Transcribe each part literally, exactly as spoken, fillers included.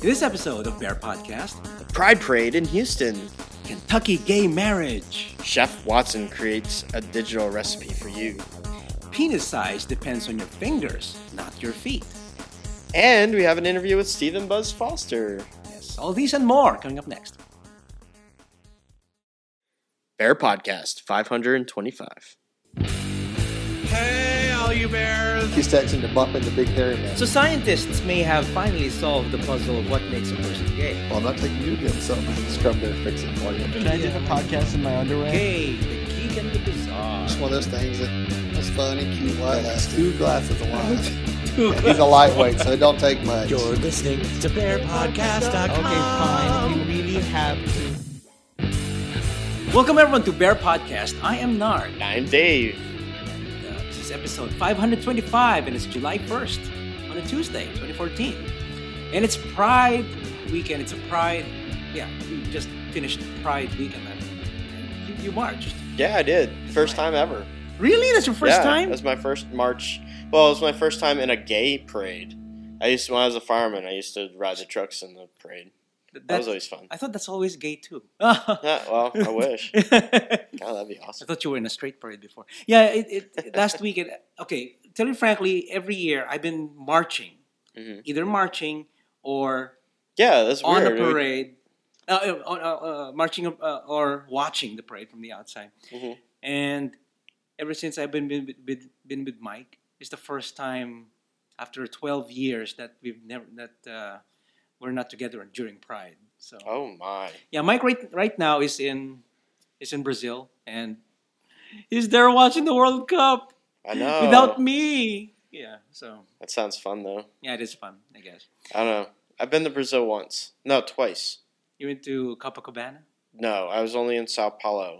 In this episode of Bear Podcast, Pride Parade in Houston. Kentucky gay marriage. Chef Watson creates a digital recipe for you. Penis size depends on your fingers, not your feet. And we have an interview with Stephen Buzz Foster. Yes, all these and more coming up next. Bear Podcast five twenty-five. Hey, all you bears! He's texting to bump into Big Hairy Man. So scientists may have finally solved the puzzle of what makes a person gay. Well, I'm not taking you to get some scrub there, fix it for you. Can I do the podcast in my underwear? Gay, the geek and the bizarre. It's one of those things that is fun and cute while it lasts. Two glasses of wine. Two And he's a lightweight, so it don't take much. You're listening to bear podcast dot com. Okay, fine. If you really have to. Welcome everyone to Bear Podcast. I am Nard. I'm Dave. And, uh, this is episode five twenty-five, and it's July first on a Tuesday, twenty fourteen. And it's Pride weekend. It's a Pride. Yeah, we just finished Pride weekend. And you, you marched. Yeah, I did. First time ever. Really? That's your first yeah, time? That's my first march. Well, it was my first time in a gay parade. I used to, when I was a fireman, I used to ride the trucks in the parade. That, that was always fun. I thought that's always gay too. Yeah, well, I wish. God, that'd be I awesome. thought you were in a straight parade before. Yeah, it, it last weekend. Okay, tell you frankly, every year I've been marching, Mm-hmm. either marching or Yeah, that's on weird. a parade, uh, uh, uh, uh, marching uh, or watching the parade from the outside. Mm-hmm. And ever since I've been been, been been with Mike, it's the first time after twelve years that we've never that uh, we're not together during Pride. So Oh my. yeah, Mike right right now is in is in Brazil and he's there watching the World Cup I know. without me. Yeah, so That sounds fun though. yeah, it is fun, I guess. I don't know. I've been to Brazil once. No, twice. You went to Copacabana? No, I was only in Sao Paulo.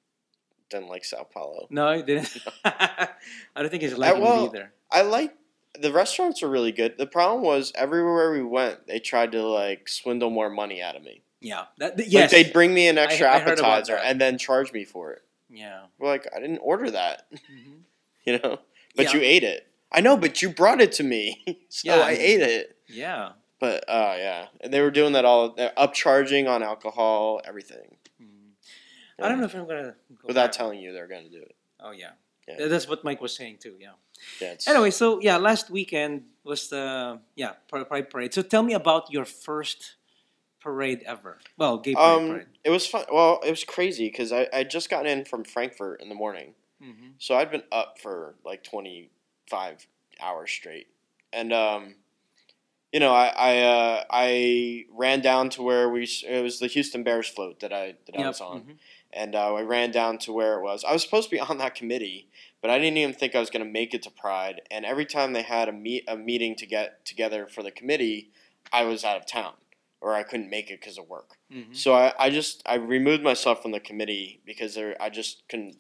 Didn't like Sao Paulo. No, you didn't. I don't think he's liking well, it either. I like the restaurants were really good. The problem was everywhere we went, they tried to like swindle more money out of me. Yeah, that, th- yes. Like they'd bring me an extra I heard about appetizer that. and then charge me for it. Yeah. We're like, I didn't order that, Mhm. you know. But Yeah. you ate it. I know, but you brought it to me, so Yeah, I I- ate it. Yeah. But oh yeah, and they were doing that all. They're upcharging on alcohol, everything. Mhm. I don't know if I'm gonna go Without back. telling you, they're going to do it. Oh yeah. Yeah. Th- That's what Mike was saying too. Yeah. Yeah. It's, Anyway, so yeah, last weekend was the yeah Pri- Pride Parade. So tell me about your first parade ever. Well, gay pride um, parade. it was fun. Well, it was crazy because I I just gotten in from Frankfurt in the morning. Mm-hmm. So I'd been up for like twenty-five hours straight. And, um, you know, I I, uh, I ran down to where we, it was the Houston Bears float that I, that I Yep. was on. Mhm. And uh, I ran down to where it was. I was supposed to be on that committee, but I didn't even think I was going to make it to Pride. And every time they had a, meet, a meeting to get together for the committee, I was out of town or I couldn't make it because of work. Mhm. So I, I just I removed myself from the committee because there, I just couldn't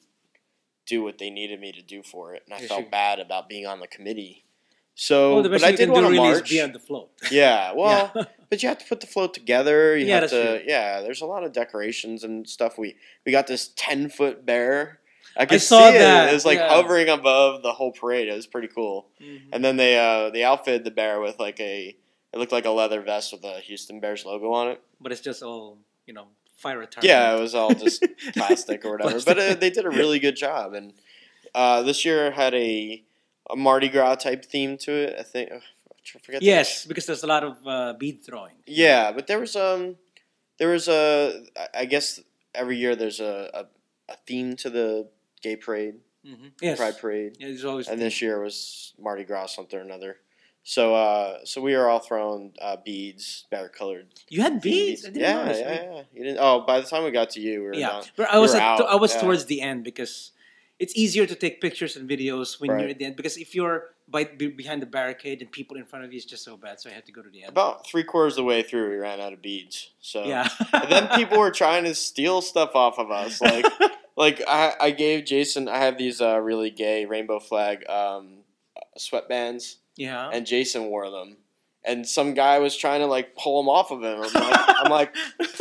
do what they needed me to do for it, and I Yes, felt you- bad about being on the committee. So, Well, the but best I you did can want do to really is march. be on the float. Yeah, well, Yeah. but you have to put the float together. You Yeah, have that's to. true. Yeah, there's a lot of decorations and stuff. We we got this ten foot bear. I could I saw see that, it. It was like yeah. hovering above the whole parade. It was pretty cool. Mhm. And then they uh they outfitted the bear with like a. It looked like a leather vest with a Houston Bears logo on it. But it's just all you know fire retardant. Yeah, it was all just plastic or whatever. Plastic. But uh, they did a really good job. And uh, this year had a, a Mardi Gras type theme to it. I think. I forget. the- Yes, because there's a lot of uh, bead throwing. Yeah, but there was um, there was a. I guess every year there's a, a, a theme to the gay parade, Mm-hmm. Yes. Pride Parade, Yeah, there's always. and this year was Mardi Gras something or another. So uh, so we were all throwing uh, beads, bear colored. You had beads. I didn't Yeah, notice. yeah, yeah. You didn't. Oh, by the time we got to you, we were Yeah, done. but I was we were at, out, I was yeah. towards the end because it's easier to take pictures and videos when Right. you're at the end. Because if you're by, be- behind the barricade and people in front of you, it's just so bad. So I had to go to the end. About three quarters of the way through, we ran out of beads. So yeah. and then people were trying to steal stuff off of us. Like, like I, I gave Jason. I have these uh, really gay rainbow flag um, sweatbands, yeah. and Jason wore them. And some guy was trying to like pull them off of him. I'm like, I'm like,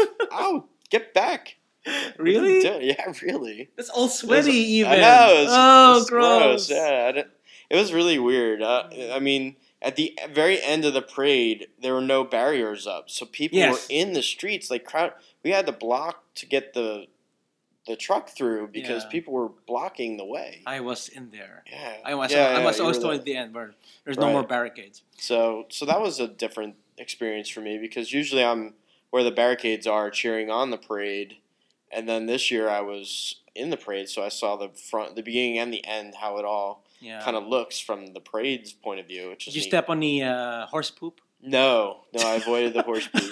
oh, get back! What are you Really? doing? Yeah, really. That's all sweaty. Even. I know. It was, oh, it was gross. Yeah, I didn't- it was really weird. Uh, I mean, at the very end of the parade, there were no barriers up, so people Yes. were in the streets. Like crowd, we had to block to get the the truck through because Yeah. people were blocking the way. I was in there. Yeah, I was. Yeah, I yeah, was you always were towards there. the end where there's no Right. more barricades. So, so that was a different experience for me because usually I'm where the barricades are, cheering on the parade, and then this year I was in the parade, so I saw the front, the beginning, and the end, how it all Yeah. kind of looks from the parade's point of view. Which is Did you neat. step on the uh, horse poop? No, no, I avoided the horse poop.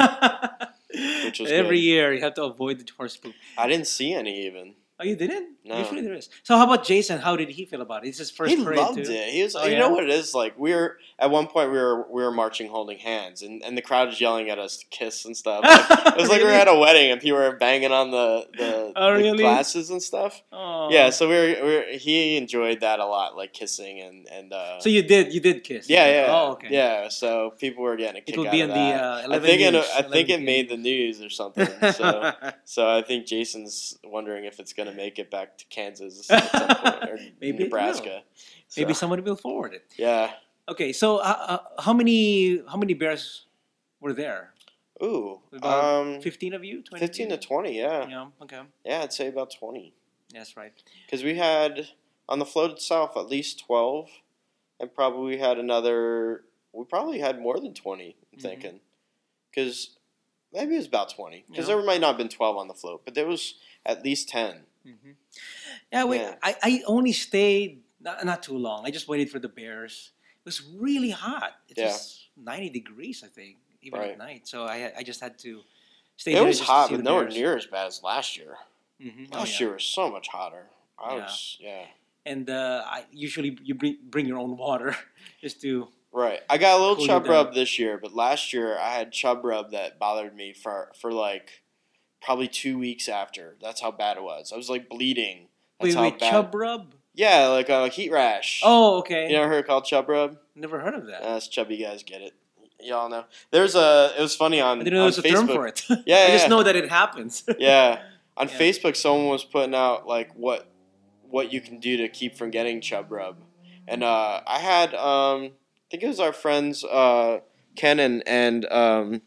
Which was Every good. year you have to avoid the horse poop. I didn't see any even. Oh, you didn't? No. Usually there is. So how about Jason? How did he feel about it? It's his first He parade loved too. it. He was, Oh, you yeah? know what it is like. We were at one point we were we were marching, holding hands, and, and the crowd was yelling at us to kiss and stuff. Like, it was like we were Really? at a wedding and people were banging on the the, Oh, the really? glasses and stuff. Oh. Yeah, so we were, we were he enjoyed that a lot, like kissing and and. Uh, So you did you did kiss? yeah, yeah, Oh, okay. yeah. So people were getting a kick It will out be of in the that. uh, I eleven think it, news, I think it eleven made the news or something. So so I think Jason's wondering if it's gonna make it back to Kansas at some point, or Maybe it Nebraska. Maybe So, somebody will forward it. yeah. Okay, so uh, uh, how many how many bears were there? Ooh. About Um, fifteen of you? twenty fifteen to of you? twenty. Yeah. Yeah. Okay. Yeah, I'd say about twenty. That's right. Because we had on the float itself at least twelve, and probably we had another. We probably had more than twenty. I'm Mhm. thinking, because maybe it was about twenty. Because Yeah. there might not have been twelve on the float, but there was at least ten. Mm-hmm. Yeah, wait. Yeah. I, I only stayed not, not too long. I just waited for the bears. It was really hot. It Yeah. was ninety degrees, I think, even Right. at night. So I I just had to stay. It there was just to hot, see but the nowhere bears. near as bad as last year. Mhm. Oh, Last yeah. year was so much hotter. I Yeah. was yeah. And uh, I usually you bring bring your own water just to. Right. I got a little Cool you chub down. rub this year, but last year I had chub rub that bothered me for for like probably two weeks after. That's how bad it was. I was like bleeding. That's Wait, how wait, bad. chub rub? Yeah, like a heat rash. Oh, okay. You never heard it called chub rub? Never heard of that. Uh, us chubby guys get it. Y'all know. There's a. It was funny on. I didn't know on there was a term Facebook. for it. Yeah, I just yeah. know that it happens. Yeah, on Yeah. Facebook, someone was putting out like what what you can do to keep from getting chub rub, and uh, I had um, I think it was our friends uh, Ken and and um,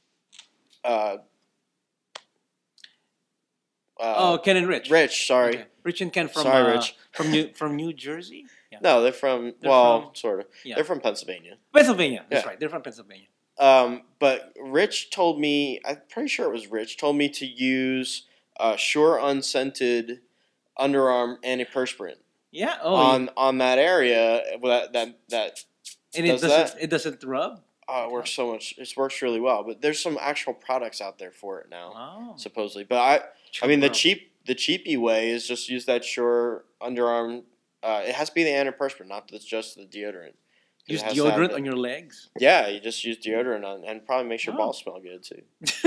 uh, Oh, uh, Ken and Rich. Rich. Sorry, Okay. Rich and Ken from Sorry, uh, Rich. from New from New Jersey. Yeah. no, they're from They're well, from- sort of. Yeah. They're from Pennsylvania. Pennsylvania. That's Yeah. right. They're from Pennsylvania. Um, but Rich told me, I'm pretty sure it was Rich, told me to use uh, Sure Unscented underarm antiperspirant Yeah. Oh. on on that area. That that that and it does doesn't that? it doesn't rub. uh, works so much. It works really well. But there's some actual products out there for it now, Oh. supposedly. But I, I mean, the Rub. cheap the cheapy way is just use that Sure underarm. Uh, it has to be the antiperspirant, not the, just the deodorant. It Use has to have deodorant the- on your legs. Yeah, you just use deodorant on, and probably makes your Oh. balls smell good too.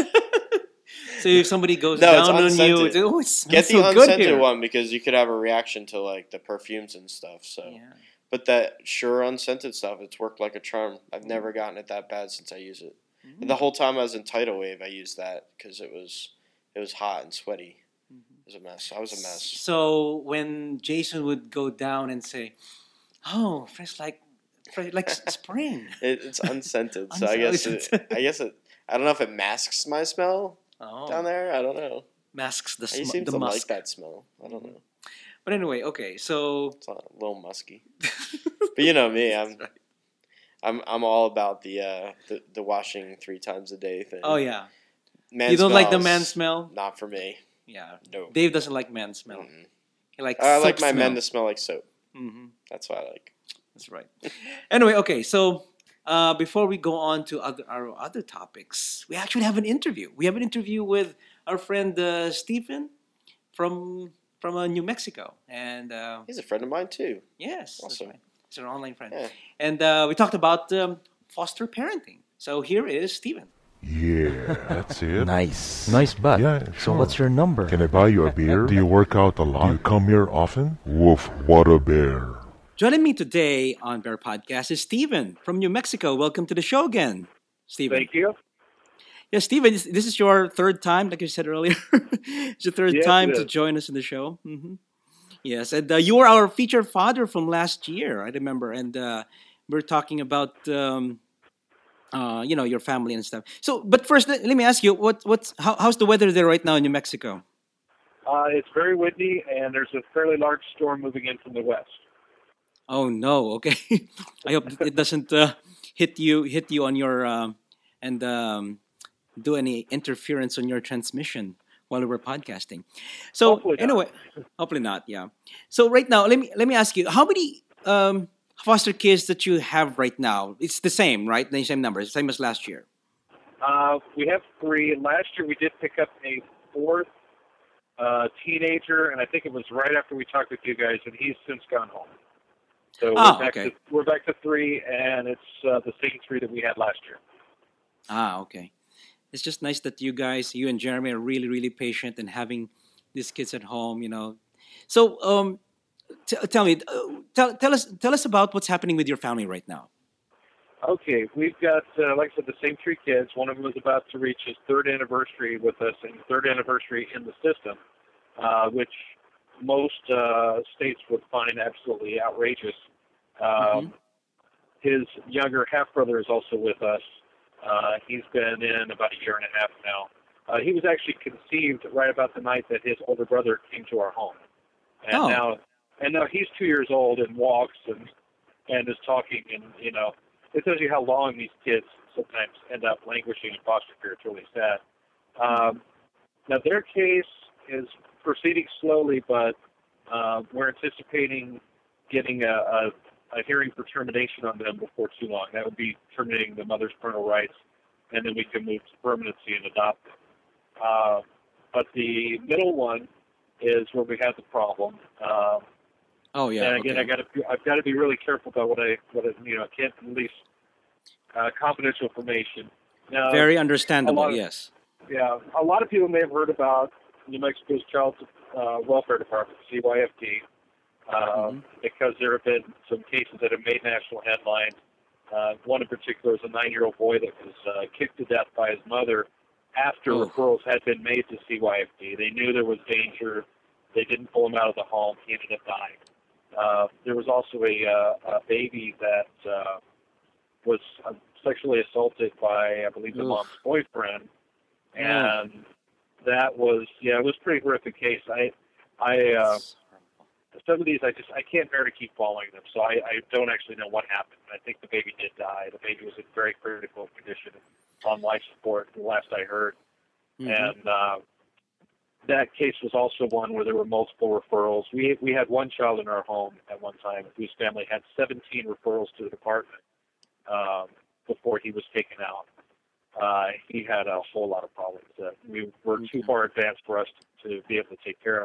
So if somebody goes No, it's down on you, unscented. it's, oh, it smells Get the so good unscented here. one because you could have a reaction to like the perfumes and stuff. So, Yeah. but that Sure Unscented stuff, it's worked like a charm. I've never gotten it that bad since I use it. Mhm. And the whole time I was in Tidal Wave, I used that because it was it was hot and sweaty. It was a mess. I was a mess. So when Jason would go down and say, "Oh, fresh like, fresh like s- spring," It, it's unscented, so I Uns- guess oh, it, it's- I guess it. I don't know if it masks my smell oh, down there. I don't know. masks the He sm- seems the to like musk. that smell. I don't know. But anyway, okay, so It's a little musky. But you know me, I'm That's right. I'm I'm all about the uh the, the washing three times a day thing. Oh yeah, Man you don't like the smells, man smell? Not for me. Yeah, No. Dave doesn't like man smell. Mm-mm. He likes. I like soap my smell. men to smell like soap. Mhm. That's what I like. That's right. Anyway, okay, so uh, before we go on to other, our other topics, we actually have an interview. We have an interview with our friend uh, Stephen from from uh, New Mexico, and uh, He's a friend of mine too. yes, that's Awesome. right. He's an online friend, Yeah. and uh, we talked about um, foster parenting. So here is Stephen. Yeah, that's it. Nice. Nice butt. Yeah, So sure. what's your number? Can I buy you a beer? Do you work out a lot? Do you come here often? Woof, what a bear. Joining me today on Bear Podcast is Stephen from New Mexico. Welcome to the show again, Stephen. Thank you. Yeah, Stephen, this this is your third time, like you said earlier. It's your third Yes, time it to is. join us in the show. hmm Yes, and uh, you were our featured father from last year, I remember. And uh, we're talking about um, uh, you know, your family and stuff. So, but first, let, let me ask you, what what's how, how's the weather there right now in New Mexico? Uh, it's very windy, and there's a fairly large storm moving in from the west. Oh no, okay. I hope it doesn't uh, hit you hit you on your um and um, do any interference on your transmission while we're podcasting. So Hopefully not. anyway, hopefully not. Yeah. So right now, let me let me ask you, how many um, foster kids that you have right now? It's the same, right? The same numbers, same as last year. Uh, we have three. Last year we did pick up a fourth uh, teenager, and I think it was right after we talked with you guys, and he's since gone home. So Ah, we're back okay. to we're back to three, and it's uh, the same three that we had last year. Ah, okay. It's just nice that you guys, you and Jeremy, are really, really patient and having these kids at home. You know. So, um, t- tell me, uh, tell tell us tell us about what's happening with your family right now. Okay, we've got, uh, like I said, the same three kids. One of them is about to reach his third anniversary with us, and third anniversary in the system, uh, which most uh, states would find absolutely outrageous. Um, Mm-hmm. His younger half-brother is also with us. Uh, he's been in about a year and a half now. Uh, he was actually conceived right about the night that his older brother came to our home. And Oh. now and now he's two years old and walks and and is talking, and, you know, it tells you how long these kids sometimes end up languishing in foster care. It's really sad. Um, now, their case is proceeding slowly, but uh, we're anticipating getting a, a, a hearing for termination on them before too long. That would be terminating the mother's parental rights, and then we can move to permanency and adopt them. Uh, but the middle one is where we have the problem. Um, Oh yeah. and again, okay. I got to I've got to be really careful about what I what I, you know. I can't release uh, confidential information. Now, Very a understandable. lot of- Yes. yeah, a lot of people may have heard about New Mexico's Child uh, Welfare Department, C Y F D, uh, Mhm. because there have been some cases that have made national headlines. Uh, one in particular is a nine-year-old boy that was uh, kicked to death by his mother after Oh. referrals had been made to C Y F D. They knew there was danger. They didn't pull him out of the home. He ended up dying. Uh, there was also a, uh, a baby that uh, was uh, sexually assaulted by, I believe, the Oof. mom's boyfriend, Oh. and that was, yeah, it was a pretty horrific case. I, I, uh, some of these, I just, I can't bear to keep following them, so I, I don't actually know what happened. I think the baby did die. The baby was in very critical condition on life support, the last I heard, Mhm. and uh, that case was also one where there were multiple referrals. We we had one child in our home at one time whose family had seventeen referrals to the department um, before he was taken out. Uh, he had a whole lot of problems that we were too Okay. far advanced for us to, to be able to take care of.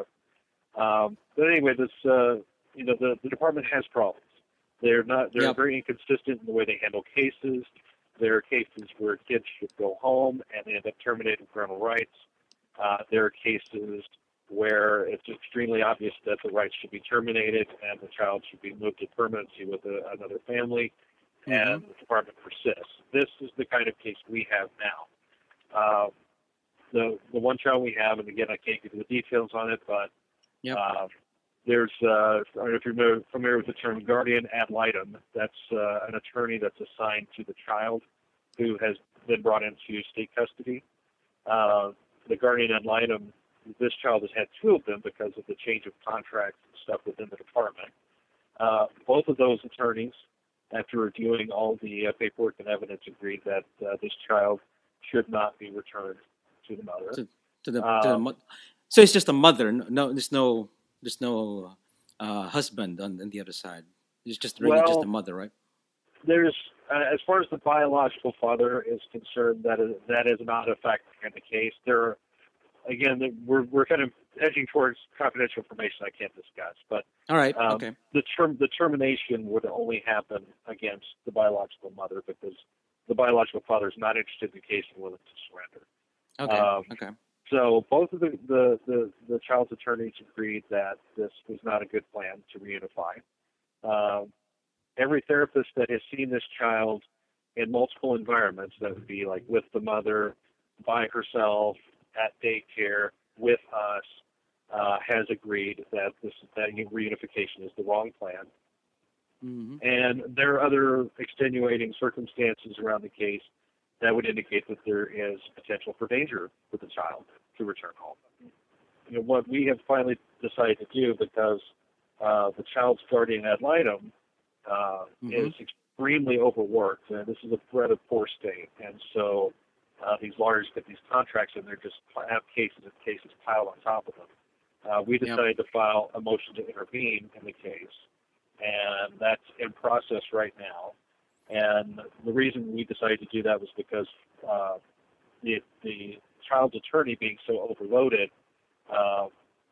Um, but anyway, this uh, you know the, the department has problems. They're not they're Yep. very inconsistent in the way they handle cases. There are cases where kids should go home and they end up terminating parental rights. Uh, there are cases where it's extremely obvious that the rights should be terminated and the child should be moved to permanency with a, another family, and the department persists. This is the kind of case we have now. Uh, the the one child we have, and again, I can't give you the details on it, but Yep. uh, there's, uh, I don't know if you're familiar with the term guardian ad litem. That's uh, an attorney that's assigned to the child who has been brought into state custody. Uh, the guardian ad litem, this child has had two of them because of the change of contracts and stuff within the department. Uh, both of those attorneys, after reviewing all the uh, paperwork and evidence, agreed that uh, this child should not be returned to the mother. To, to the, to the Um, mo- so it's just a mother. No, there's no there's no uh, husband on, on the other side. It's just really just Well, a mother, right? There's, uh, as far as the biological father is concerned, that is that is not a fact in the case. There, are, again, we're we're kind of edging towards confidential information I can't discuss, but All right. um, okay. the term the termination would only happen against the biological mother because the biological father is not interested in the case and willing to surrender. Okay. um, okay. So both of the, the, the, the child's attorneys agreed that this was not a good plan to reunify. Um, every therapist that has seen this child in multiple environments, that would be like with the mother, by herself, at daycare, with us, uh, has agreed that this that reunification is the wrong plan. Mm-hmm. And there are other extenuating circumstances around the case that would indicate that there is potential for danger for the child to return home. You know, what we have finally decided to do, because uh, the child's guardian ad litem uh, Mm-hmm. is extremely overworked, and this is a threat of poor state, and so uh, these lawyers get these contracts and they're just have cases and cases piled on top of them. Uh, we Yep. decided to file a motion to intervene in the case, and that's in process right now. And the reason we decided to do that was because uh, the the child's attorney, being so overloaded, uh,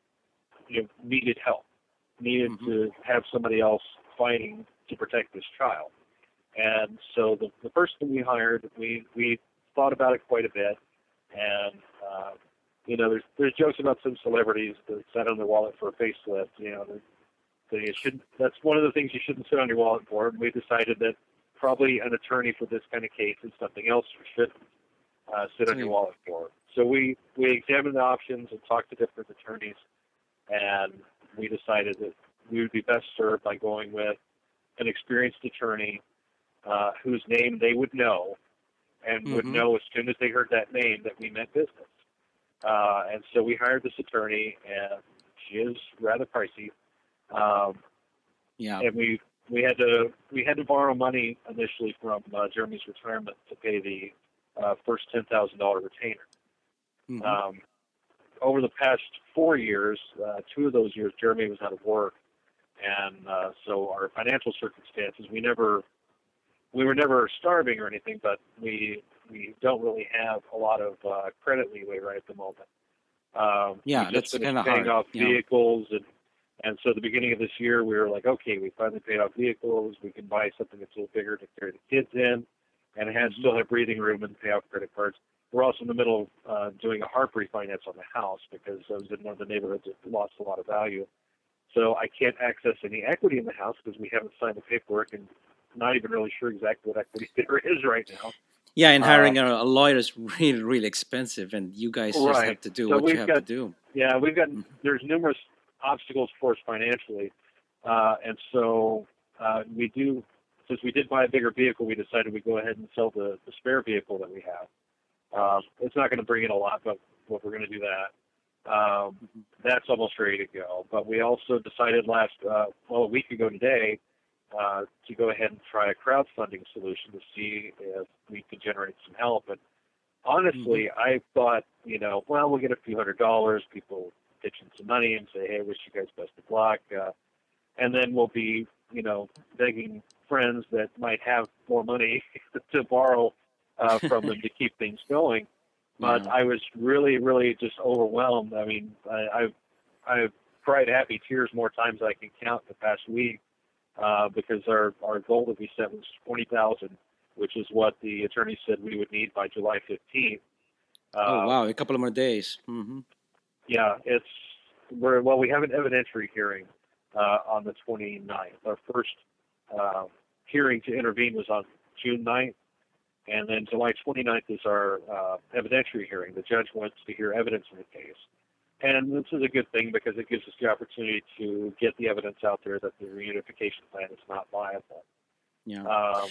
you know, needed help, needed Mhm. to have somebody else fighting to protect this child. And so the, the person we hired, we, we thought about it quite a bit. And, uh, you know, there's there's jokes about some celebrities that sat on their wallet for a facelift. You know, that that you should, that's one of the things you shouldn't sit on your wallet for. And we decided that probably an attorney for this kind of case is something else you shouldn't uh, sit on your Sweet. wallet for. So we, we examined the options and talked to different attorneys, and we decided that we would be best served by going with an experienced attorney uh, whose name they would know and would Mhm. know as soon as they heard that name that we meant business. Uh, and so we hired this attorney, and she is rather pricey. Um, Yeah. and we we had to we had to borrow money initially from uh, Jeremy's retirement to pay the uh, first ten thousand dollar retainer. Mhm. Um, over the past four years, uh, two of those years, Jeremy was out of work, and uh, so our financial circumstances, we never we were never starving or anything, but we we don't really have a lot of uh, credit leeway right at the moment. Um, Yeah, we just that's finished kinda paying hard, off yeah. vehicles, and and so at the beginning of this year, we were like, okay, we finally paid off vehicles. We can buy something that's a little bigger to carry the kids in, and have, Mhm. still have breathing room and pay off credit cards. We're also in the middle of uh, doing a HARP refinance on the house because I was in one of the neighborhoods that lost a lot of value. So I can't access any equity in the house because we haven't signed the paperwork, and not even really sure exactly what equity there is right now. Yeah, and Uh, hiring a, a lawyer is really, really expensive, and you guys just Right. have to do So what you we've have got- to do. Yeah, we've got Mhm. there's numerous obstacles for us financially, uh, and so uh, we do. Since we did buy a bigger vehicle, we decided we'd go ahead and sell the, the spare vehicle that we have. Um, it's not going to bring in a lot, but but we're going to do that. Um, that's almost ready to go. But we also decided last uh, well a week ago today uh, to go ahead and try a crowdfunding solution to see if we could generate some help. And honestly, I thought, you know, well, we'll get a few hundred dollars. People pitch in some money and say, hey, wish you guys best of luck. Uh, and then we'll be, you know, begging friends that might have more money to borrow uh, from them to keep things going. But Yeah. I was really, really just overwhelmed. I mean, I, I've, I've cried happy tears more times than I can count the past week uh, because our, our goal that we set was twenty thousand dollars, which is what the attorney said we would need by July fifteenth. Uh, Oh, wow, a couple of more days. Hmm. Yeah, it's we're well. We have an evidentiary hearing uh, on the twenty-ninth. Our first uh, hearing to intervene was on June ninth, and then July twenty-ninth is our uh, evidentiary hearing. The judge wants to hear evidence in the case, and this is a good thing because it gives us the opportunity to get the evidence out there that the reunification plan is not viable. Yeah. Um,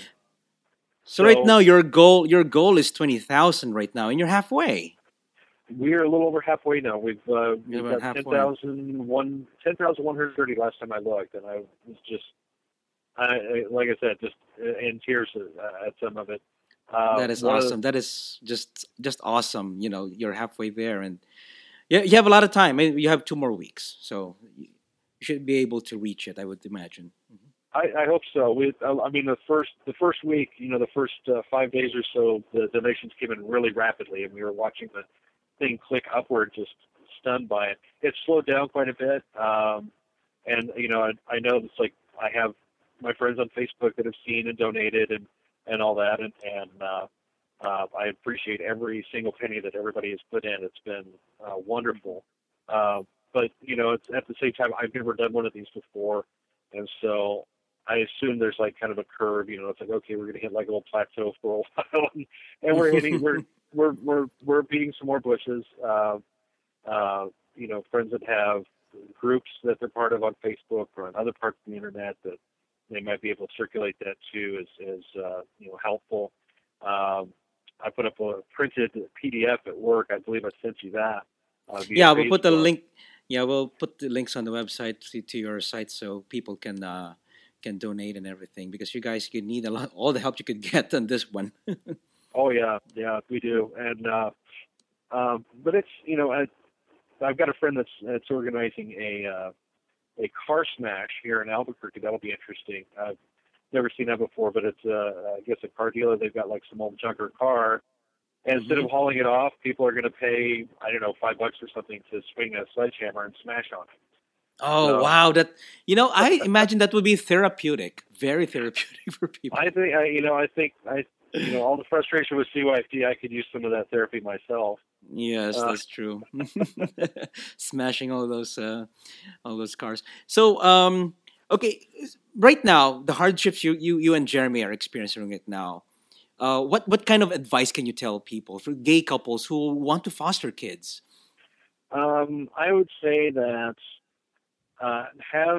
so, right so- now, your goal your goal is twenty thousand right now, and you're halfway. We are a little over halfway now. We've, uh, we've about got halfway. ten thousand one hundred thirty last time I looked, and I was just, I, I- like I said, just in tears uh, at some of it. Uh, That is one of the- awesome. That is just just awesome. You know, you're halfway there, and yeah, you have a lot of time. I mean, you have two more weeks, so you should be able to reach it, I would imagine. I, I hope so. We, I mean, the first the first week, you know, the first uh, five days or so, the donations came in really rapidly, and we were watching the thing click upward, just stunned by it. It slowed down quite a bit, um, and you know, I, I know it's like I have my friends on Facebook that have seen and donated and, and all that, and and uh, uh, I appreciate every single penny that everybody has put in. It's been uh, wonderful, uh, but you know, it's at the same time I've never done one of these before, and so I assume there's like kind of a curve. You know, it's like okay, we're going to hit like a little plateau for a while, and, and we're hitting we're We're we're we're beating some more bushes. Uh, uh, you know, friends that have groups that they're part of on Facebook or on other parts of the internet that they might be able to circulate that too as, as uh, you know, helpful. Um, I put up a printed P D F at work. I believe I sent you that. Uh, via Yeah, we'll put the Facebook. link. Yeah, we'll put the links on the website to, to your site so people can uh, can donate and everything, because you guys you need a lot all the help you could get on this one. Oh yeah, yeah, we do. And uh, um, but it's you know I, I've got a friend that's that's organizing a uh, a car smash here in Albuquerque. That'll be interesting. I've never seen that before, but it's uh, I guess a car dealer. They've got like some old junker car. And instead Mhm. of hauling it off, people are going to pay, I don't know, five bucks or something to swing a sledgehammer and smash on it. Oh So wow, that you know I imagine that would be therapeutic, very therapeutic for people. I think, I, you know, I think, I, you know, all the frustration with C Y F D, I could use some of that therapy myself. Yes, Uh, that's true. Smashing all those uh, all those cars. So um, okay, right now the hardships you you you and Jeremy are experiencing it now. Uh, what what kind of advice can you tell people for gay couples who want to foster kids? um, I would say that uh, have,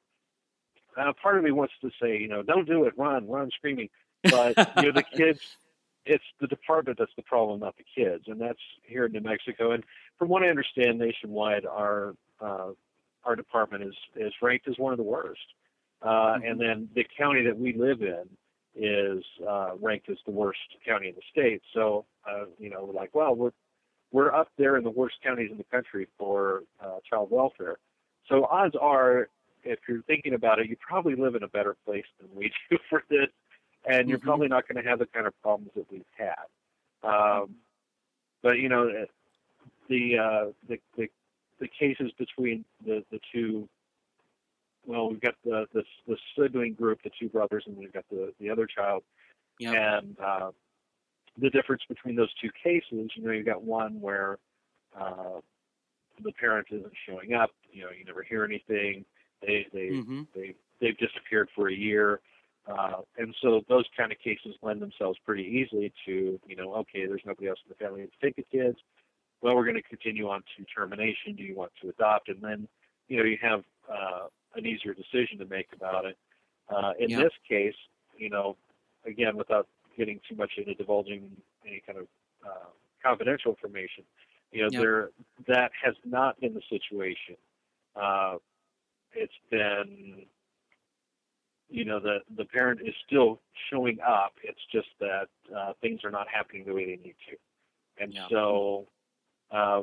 uh, part of me wants to say, you know, don't do it, run, run screaming. But, you know, the kids, it's the department that's the problem, not the kids. And that's here in New Mexico. And from what I understand, nationwide, our uh, our department is, is ranked as one of the worst. Uh, and then the county that we live in is uh, ranked as the worst county in the state. So, uh, you know, we're like, well, we're we're up there in the worst counties in the country for uh, child welfare. So odds are, if you're thinking about it, you probably live in a better place than we do for this, and you're Mhm. probably not going to have the kind of problems that we've had. Um, but you know, the uh, the, the the cases between the the two. Well, we've got the, the the sibling group, the two brothers, and we've got the the other child. Yeah. And uh, the difference between those two cases, you know, you've got one where uh, the parent isn't showing up. You know, you never hear anything. They they hmm they they've disappeared for a year, uh, and so those kind of cases lend themselves pretty easily to, you know, okay, there's nobody else in the family to take the kids. Well, we're going to continue on to termination. Do you want to adopt? And then, you know, you have uh, an easier decision to make about it. Uh, in Yeah. this case, you know, again, without getting too much into divulging any kind of uh, confidential information, you know, Yeah. there that has not been the situation. Uh, it's been, you know, the the parent is still showing up. It's just that uh, things are not happening the way they need to, and Yeah. so. Uh,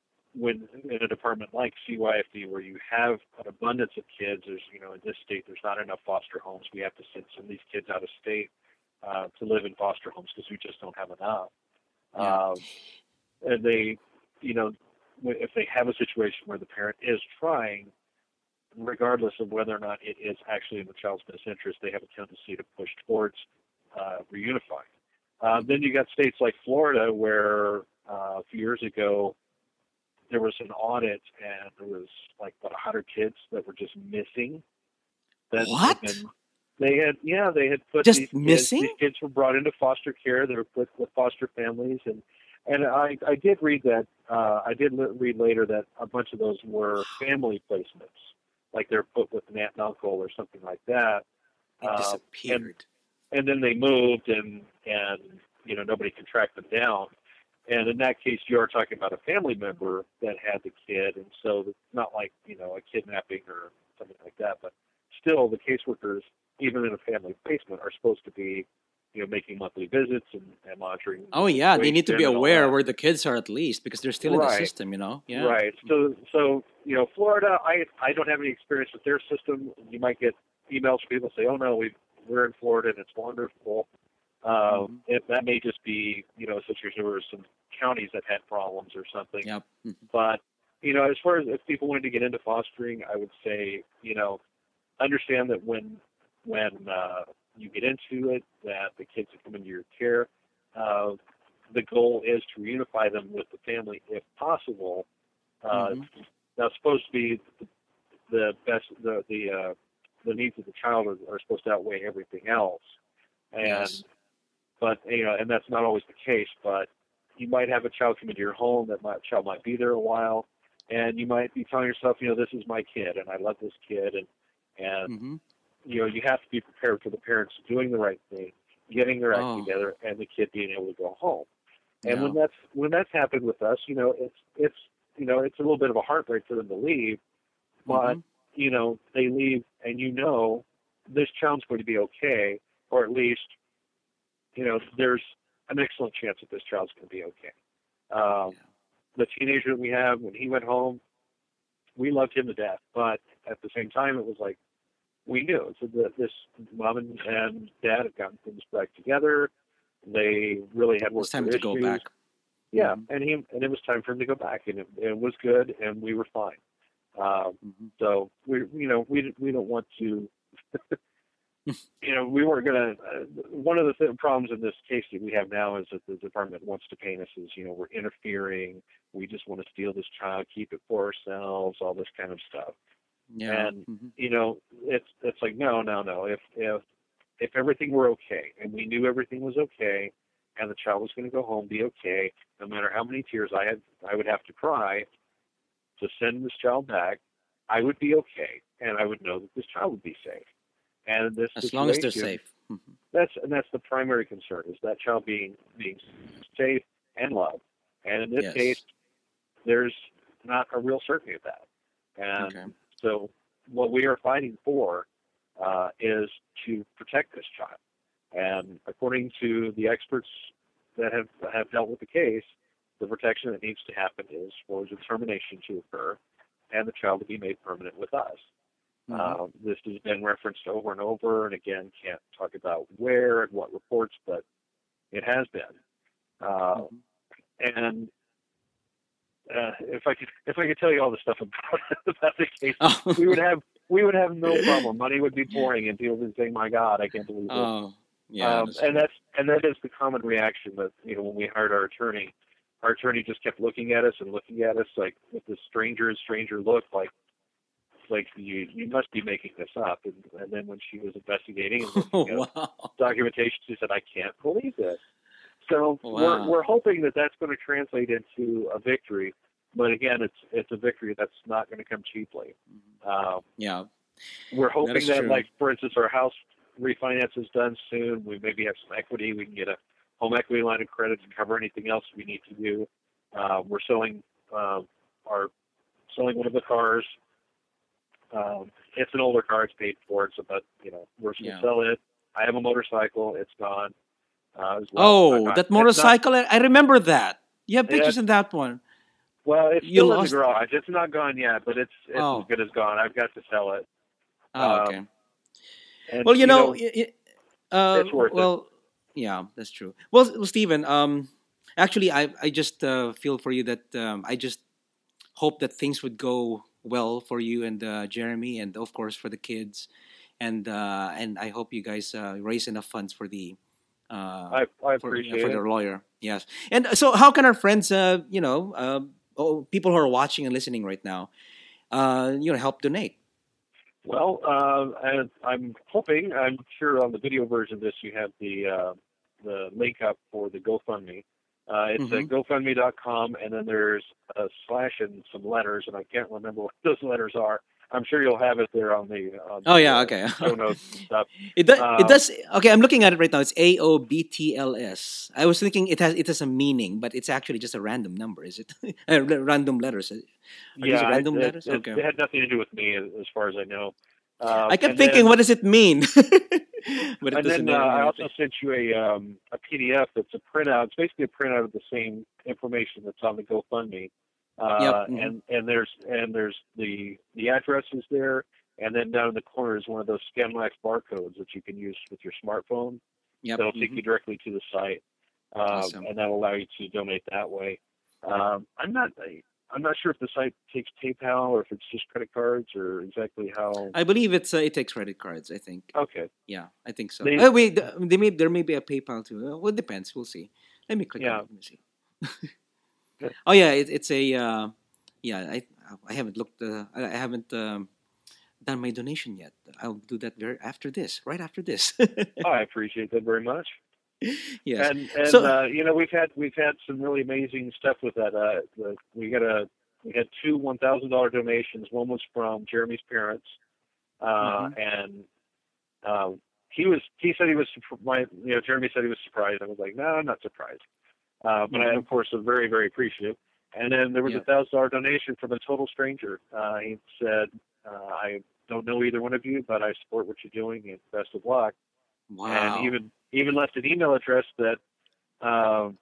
when in a department like C Y F D, where you have an abundance of kids, there's, you know, in this state, there's not enough foster homes. We have to send some of these kids out of state uh, to live in foster homes because we just don't have enough. Yeah. Um, and they, you know, w- if they have a situation where the parent is trying, regardless of whether or not it is actually in the child's best interest, they have a tendency to push towards uh, reunifying. Uh, then you got states like Florida, where uh, a few years ago, there was an audit, and there was like about a hundred kids that were just missing. That What? had been, they had, yeah, they had put Just these kids, missing? these kids were brought into foster care. They were put with foster families, and and I I did read that. Uh, I did li- read later that a bunch of those were family placements, like they're put with an aunt and uncle or something like that. They Um, and disappeared. and then they moved, and and you know, nobody can track them down. And in that case, you are talking about a family member that had the kid, and so it's not like, you know, a kidnapping or something like that. But still, the caseworkers, even in a family placement, are supposed to be, you know, making monthly visits and, and monitoring Oh the yeah, they need to be situation and all aware that. where the kids are at least because they're still in the Right. system. You know. Yeah. Right. So, so you know, Florida, I I don't have any experience with their system. You might get emails from people say, "Oh no, we we're in Florida and it's wonderful." Uh, Mhm. it, that may just be, you know, a situation where some counties that had problems or something. Yep. Mhm. But, you know, as far as if people wanted to get into fostering, I would say, you know, understand that when when uh, you get into it, that the kids that come into your care, uh, the goal is to reunify them with the family if possible. Uh, Mhm. That's supposed to be the best. The the uh, the needs of the child are, are supposed to outweigh everything else. And Yes. but you know, and that's not always the case. But you might have a child come into your home. That might, child might be there a while, and you might be telling yourself, you know, this is my kid, and I love this kid, and and hmm you know, you have to be prepared for the parents doing the right thing, getting their act Oh. together, and the kid being able to go home. And Yeah. when that's when that's happened with us, you know, it's it's you know, it's a little bit of a heartbreak for them to leave, but Mhm. you know, they leave, and you know, this child's going to be okay, or at least, you know, there's an excellent chance that this child's going to be okay. Um, Yeah. The teenager that we have, when he went home, we loved him to death, but at the same time, it was like we knew so that this mom and, and dad had gotten things back together. They really had worked It's time their to go issues. back. Yeah, Mhm. and he and it was time for him to go back, and it, it was good, and we were fine. Um, Mhm. so we, you know, we we don't want to, you know, we weren't gonna. Uh, one of the th- problems in this case that we have now is that the department wants to paint us as, you know, we're interfering. We just want to steal this child, keep it for ourselves, all this kind of stuff. Yeah. And Mhm. you know, it's it's like no, no, no. If if if everything were okay, and we knew everything was okay, and the child was going to go home, be okay, no matter how many tears I had, I would have to cry to send this child back, I would be okay, and I would know that this child would be safe. And in this As long as they're situation, safe. Mhm. that's and that's the primary concern, is that child being being safe and loved. And in this Yes. case, there's not a real certainty of that. And Okay. so what we are fighting for uh, is to protect this child. And according to the experts that have, have dealt with the case, the protection that needs to happen is for the termination to occur and the child to be made permanent with us. Mhm. Uh, this has been referenced over and over, and again, can't talk about where and what reports, but it has been. Uh, Mhm. and uh, if I could, if I could tell you all the stuff about about the case, Oh. we would have we would have no problem. Money would be pouring, and people would say, "My God, I can't believe this." Oh. Yeah. um, That's and true. that's and that is the common reaction that, you know, when we hired our attorney, our attorney just kept looking at us and looking at us like with this stranger and stranger look, like like you you must be making this up. And, and then when she was investigating and looking at Wow. documentation, she said, "I can't believe this." So Wow. we're we're hoping that that's going to translate into a victory, but again, it's it's a victory that's not going to come cheaply. Um, Yeah. we're That hoping is that, true. like, for instance, our house refinance is done soon. We maybe have some equity. We can get a home equity line of credit to cover anything else we need to do. Uh, we're selling uh, our selling one of the cars. Um, it's an older car. It's paid for. It's about, you know, we're going to Yeah. sell it. I have a motorcycle. It's gone uh, as well. I'm Oh, not- that it's not- motorcycle! I I remember that. You have Yeah. pictures in that one. well, it's You still in lost- the garage. It's not gone yet, but it's it's Oh. as good as gone. I've got to sell it. Oh, okay. Um, And, Well, you know, i- i- uh, it's worth it. well, yeah, that's true. Well, well, Stephen, um, actually, I I just uh, feel for you that um, I just hope that things would go well for you and uh, Jeremy, and of course for the kids, and uh, and I hope you guys uh, raise enough funds for the uh, I I for, appreciate for it. their lawyer. Yes, and so how can our friends, uh, you know, uh, oh, people who are watching and listening right now, uh, you know, help donate? Well, uh, and I'm hoping, I'm sure on the video version of this you have the uh, the link up for the GoFundMe. Uh, it's Mhm. at GoFundMe dot com, and then there's a slash and some letters, and I can't remember what those letters are. I'm sure you'll have it there on the, on Oh the yeah, uh, okay. show notes and stuff. It does. Um, it does. Okay, I'm looking at it right now. It's A O B T L S. I was thinking it has it has a meaning, but it's actually just a random number. Is it? uh, random letters. Are these Yeah, random it, letters? it, Okay. it had nothing to do with me, as as far as I know. Um, I kept and thinking, then, what does it mean? but it And doesn't then uh, mean I also anything. sent you a um, a P D F that's a printout. It's basically a printout of the same information that's on the GoFundMe. Uh, Yep, mhm. And and there's and there's the the address is there, and then down in the corner is one of those Scanlax barcodes that you can use with your smartphone. Yep. That'll take mhm. you directly to the site, um, Awesome. and that'll allow you to donate that way. Um, I'm not I'm not sure if the site takes PayPal or if it's just credit cards or exactly how. I believe it's uh, it takes credit cards. I think. Okay. Yeah, I think so. They- oh wait, th- they may there may be a PayPal too. Uh, well, it depends. We'll see. Let me click Yeah. on it. Let me see. oh yeah, it, it's a uh, yeah. I I haven't looked. Uh, I I haven't um, done my donation yet. I'll do that very after this. Right after this. Oh, I appreciate that very much. yes. And and So- uh, you know we've had we've had some really amazing stuff with that. Uh, the, we got a we had two one thousand dollar donations. One was from Jeremy's parents, uh, Mhm. and um, he was he said he was surp- my you know Jeremy said he was surprised. I was like, no, I'm not surprised. Uh, but I, of course, was very, very appreciative. And then there was Yeah. a thousand dollar donation from a total stranger. Uh, he said, uh, "I don't know either one of you, but I support what you're doing, and best of luck." Wow. And even even left an email address that um,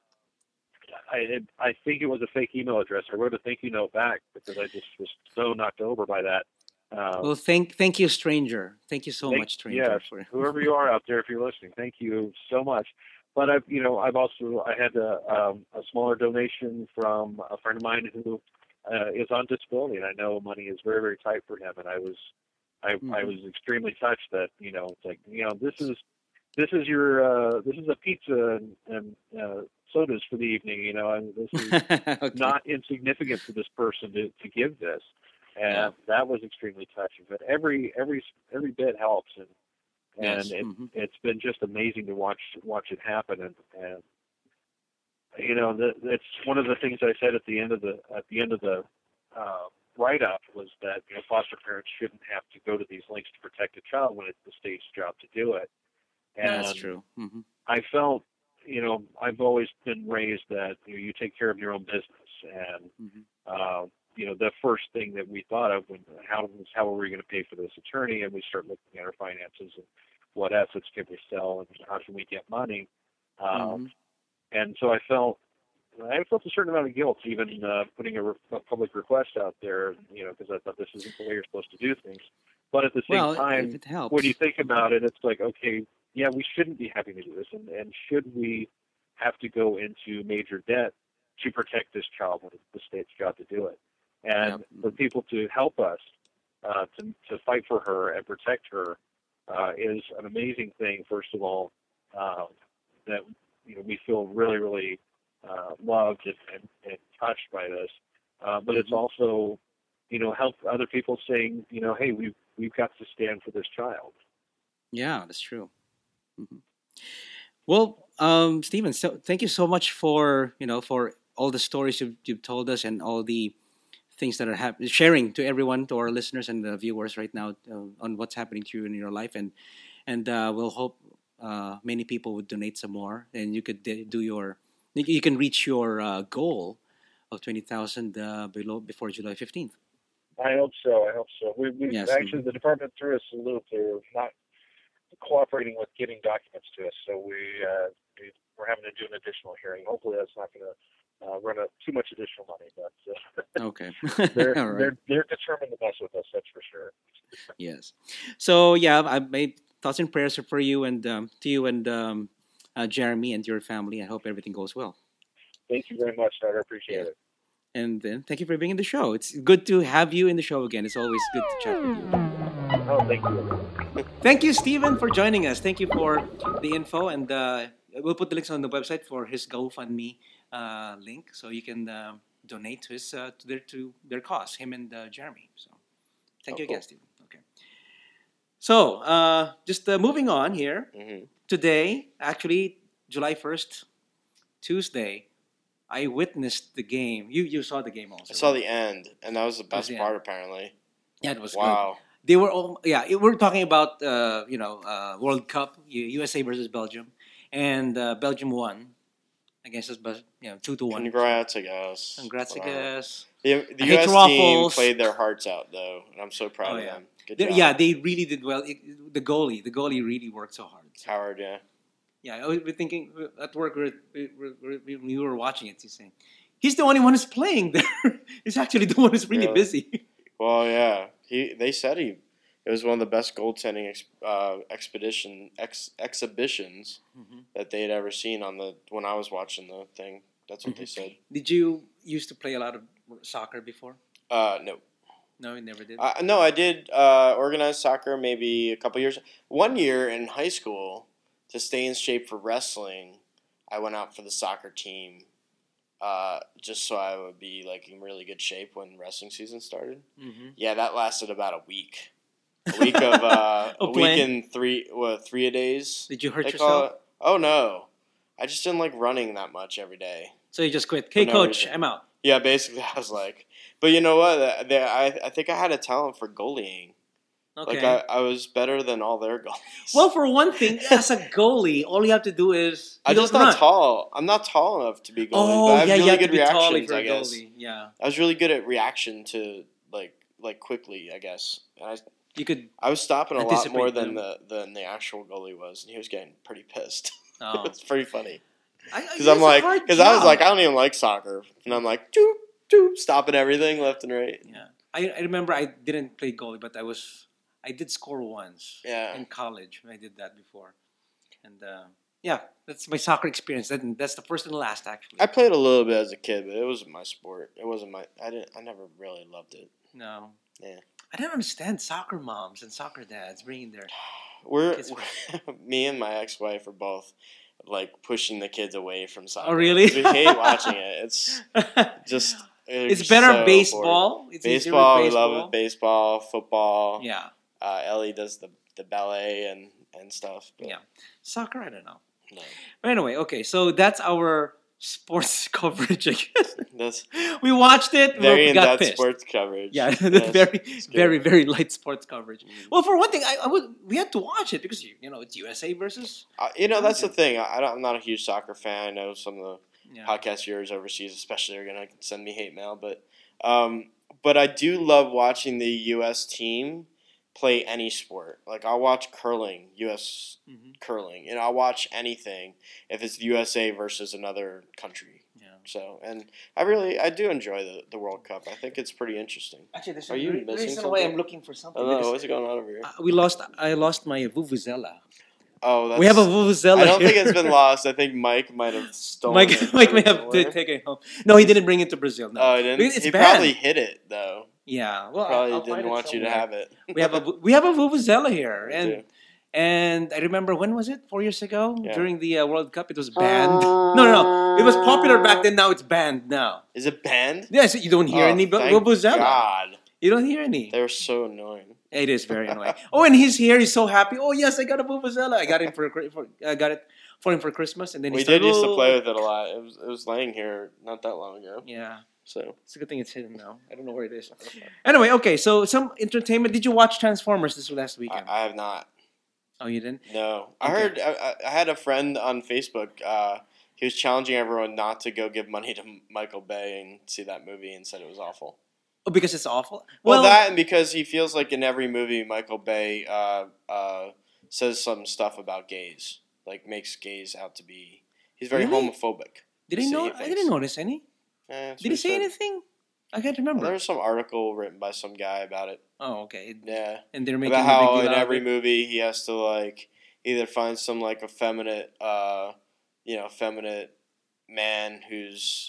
I I think it was a fake email address. I wrote a thank you note back because I just was so knocked over by that. Um, Well, thank thank you, stranger. Thank you so Thank- much, stranger. yes, For, whoever you are out there, if you're listening, thank you so much. But I've, you know, I've also I had a, um, a smaller donation from a friend of mine who uh, is on disability, and I know money is very, very tight for him. And I was, I, I Mhm. was extremely touched that you know, it's like you know, this is this is your uh, this is a pizza and, and uh, sodas for the evening, you know, and this is Okay. not insignificant for this person to, to give this, and Yeah. that was extremely touching. But every every every bit helps, and and Yes. it, Mhm. it's been just amazing to watch watch it happen. And, and you know, the, it's one of the things I said at the end of the at the end of the uh, write up was that you know foster parents shouldn't have to go to these lengths to protect a child when it's the state's job to do it. And That's true. Hmm. I felt, you know, I've always been raised that you know, you take care of your own business, and Hmm. uh, you know, the first thing that we thought of when how was how are we going to pay for this attorney, and we start looking at our finances and what assets can we sell and how can we get money, um, Mhm. and so I felt I felt a certain amount of guilt even uh, putting a, re- a public request out there, you know, because I thought this isn't the way you're supposed to do things, but at the same Well, time, if it helps. when you think about it, it's like, okay, yeah, we shouldn't be having to do this, and, and should we have to go into major debt to protect this child when it's the state's job to do it? And Yep. for people to help us uh, to to fight for her and protect her uh, is an amazing thing. First of all, um, that you know we feel really, really uh, loved and, and, and touched by this, uh, but it's Mhm. also you know help other people saying you know hey we've we've got to stand for this child. Yeah, that's true. Mhm. Well, um, Stephen, so thank you so much for you know for all the stories you've, you've told us and all the things that are hap- sharing to everyone, to our listeners and the viewers right now uh, on what's happening to you in your life, and and uh, we'll hope uh, many people would donate some more, and you could d- do your you you can reach your uh, goal of twenty thousand uh, below before July fifteenth. I hope so. I hope so. We, we Yes. actually the department threw us a loop. They're not cooperating with getting documents to us, so we, uh, we we're having to do an additional hearing. Hopefully, that's not going to uh, run up too much additional money, but uh, Okay. they're All right. they're they're determined to mess with us. That's for sure. Yes. So yeah, I made thoughts and prayers for you and um, to you and um, uh, Jeremy and your family. I hope everything goes well. Thank you very much, Doug. I appreciate Yeah. it. And then thank you for being in the show. It's good to have you in the show again. It's always good to chat with you. Oh, thank you. Thank you, Stephen, for joining us. Thank you for the info, and uh, we'll put the links on the website for his GoFundMe uh, link, so you can uh, donate to his uh, to their to their cause. Him and uh, Jeremy. So thank Oh, you again, cool. Stephen. Okay. So uh, just uh, moving on here. Hmm. Today, actually, July first, Tuesday, I witnessed the game. You you saw the game also. I saw right? the end, and that was the best the part. end. Apparently, Yeah, it was good. wow. They were all yeah. It, we're talking about uh, you know uh, World Cup, U- USA versus Belgium, and uh, Belgium won against us, but you know two to one. Congrats, I guess. Congrats, I Wow. guess. The, the I U hate S team waffles. played their hearts out, though, and I'm so proud Oh of yeah, them. Good They- job. yeah. They really did well. It, the goalie, the goalie really worked so hard. So, Howard, yeah. yeah, I was thinking at work we we we we we were watching it. He's saying he's the only one who's playing there. He's actually the one who's really Really? busy. Well, yeah. He they said he it was one of the best goaltending ex, uh, expedition ex, exhibitions Mhm. that they had ever seen on the when I was watching the thing. That's what they said. Did you used to play a lot of soccer before? Uh, no. No, you never did. Uh, no, I did uh, organized soccer maybe a couple years. One year in high school to stay in shape for wrestling, I went out for the soccer team, uh, just so I would be like in really good shape when wrestling season started. Mm-hmm. Yeah, that lasted about a week. A week of uh, a Of week playing? and three what three a days. Did you hurt They call yourself? it. Oh no, I just didn't like running that much every day. So you just quit. Hey, no coach, reason. I'm out. Yeah, basically I was like, but you know what? The- the- I I think I had a talent for goalieing. Okay. Like I, I was better than all their goalies. Well, for one thing, as a goalie, all you have to do is you I'm just don't not run. tall. I'm not tall enough to be goalie. Oh, but I have yeah, really you have good to be tall reactions, if you're I a guess. goalie. Yeah, I was really good at reaction to like like quickly, I guess. And I you could. I was stopping a lot Anticipate more than them. the than the actual goalie was, and he was getting pretty pissed. Oh. It was pretty funny Because because I'm like because I was like I don't even like soccer, and I'm like doop doop stopping everything left and right. Yeah, I, I remember I didn't play goalie, but I was I did score once. Yeah. In college, I did that before, and uh, yeah, that's my soccer experience. That, that's the first and the last, actually. I played a little bit as a kid, but it wasn't my sport. It wasn't my. I didn't. I never really loved it. No. Yeah. I don't understand soccer moms and soccer dads bringing their. We're Kids me and my ex-wife are both like pushing the kids away from soccer. Oh, really? We hate watching it. It's just It's it's better so baseball. boring. It's easier Baseball, with we love baseball. it. Baseball, football. Yeah, Uh, Ellie does the the ballet and and stuff. But yeah. Soccer, I don't know. no. But anyway, okay, so that's our sports coverage. I guess That's we watched it. very we in got depth pissed. sports coverage. Yeah, Yes, very, it's good. very, very light sports coverage. Mm. Well, for one thing, I, I would we had to watch it because you, you know it's U S A versus. Uh, you know, that's the thing. I, I don't, I'm not a huge soccer fan. I know some of the Yeah. podcast viewers overseas, especially, are gonna send me hate mail. But, um, but I do love watching the U S team play any sport. Like I'll watch curling, U S Mhm. curling, and I'll watch anything if it's the U S A versus another country. Yeah. So, and I really, I do enjoy the, the World Cup. I think it's pretty interesting. Actually, there's Are a you re- missing reason why something? I'm looking for I something. don't know because, what's going on over here. uh, we lost. I lost my vuvuzela. Oh, that's, we have a vuvuzela. I don't think here. it's been lost. I think Mike might have stolen Mike, it. Mike may from have somewhere. to take it home. No, he didn't bring it to Brazil. No, Oh, he didn't. Because it's he banned. probably hid it though. Yeah, well, Probably I'll, I'll find didn't it want you to somewhere. have it. We have a vu- we have a vuvuzela here, We and do. and I remember when was it? Four years ago Yeah. during the uh, World Cup, it was banned. No, no, no, it was popular back then. Now it's banned. Now, Is it banned? yes, you don't hear Oh, any bu- thank vuvuzela. God. You don't hear any. They were so annoying. It is very annoying. Oh, and he's here. He's so happy. Oh yes, I got a vuvuzela. I got it for, for I got it for him for Christmas, and then he We started, did used to "Oh." play with it a lot. It was it was laying here not that long ago. Yeah, So it's a good thing it's hidden now. I don't know where it is. Anyway, okay. So some entertainment. Did you watch Transformers this last I, weekend? I have not. Oh, you didn't? No, I Okay. heard. I, I- I had a friend on Facebook. Uh, he was challenging everyone not to go give money to Michael Bay and see that movie, and said it was awful. Oh, because it's awful. Well, that and because he feels like in every movie Michael Bay uh, uh, says some stuff about gays, like makes gays out to be. He's very Really? homophobic. Did he He know? I thinks. didn't notice any. Eh, that's Did he what say said. anything? I can't Well, remember. there was some article written by some guy about it. Oh, okay. Yeah, And they're making about a big how deal in out of every it. movie he has to like either find some like effeminate, uh, you know, effeminate man who's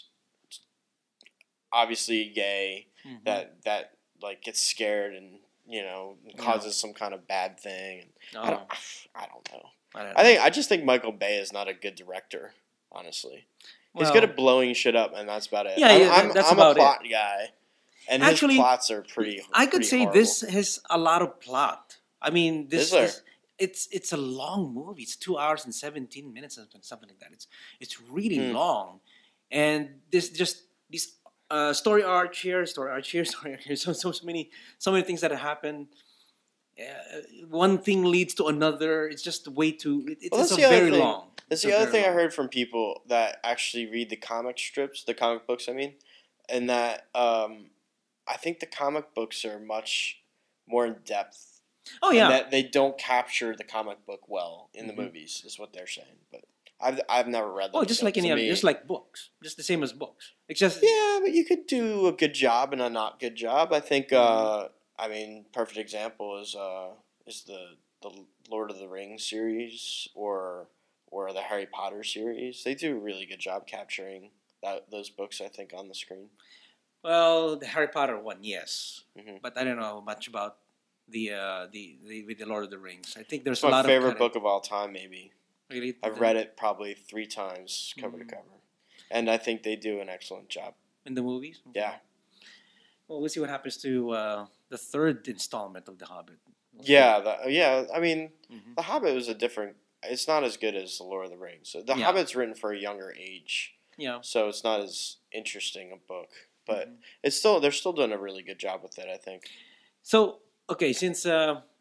obviously gay Mhm. that that like gets scared and you know causes some kind of bad thing. And I Oh, don't, I don't know. I don't I think I just think Michael Bay is not a good director. Honestly, he's Well, good at blowing shit up, and that's about it. Yeah, I'm, yeah, that- I'm, that's I'm about a it. plot guy, and Actually, his plots are pretty. I could pretty say horrible. this has a lot of plot. I mean, this, Is there? this it's it's a long movie. It's two hours and seventeen minutes, or something like that. It's it's really Hmm. long, and this just these uh, story arc here, story arc here, story arc here. So so so many so many things that happen. Uh, one thing leads to another. It's just way too. It, it's, Well, it's that's a the other very thing. long. That's It's a the other very thing I long. heard from people that actually read the comic strips, the comic books. I mean, and that um, I think the comic books are much more in depth. Oh and yeah. that they don't capture the comic book well in the Mhm. movies, is what they're saying. But I've I've never read them. Oh, just so like any to other, me- just like books, just the same as books. It's just Yeah, but you could do a good job and a not good job. I think. Mm-hmm. Uh, I mean, perfect example is uh, is the the Lord of the Rings series or or the Harry Potter series. They do a really good job capturing that those books. I think on the screen. well, the Harry Potter one, yes, Mhm. but I don't know much about the uh, the, the with the Lord of the Rings. I think there's It's a my lot favorite of book of all time. Maybe Really, I've read it probably three times, cover Mm. to cover, and I think they do an excellent job. in the movies. Yeah. Well, we'll see what happens to uh, the third installment of The Hobbit. We'll see. Yeah, the, yeah. I mean, Mhm. The Hobbit was a different. It's not as good as The Lord of the Rings. The Yeah. Hobbit's written for a younger age, Yeah. so it's not as interesting a book. But Mhm. it's still they're still doing a really good job with it. I think. So okay, since uh,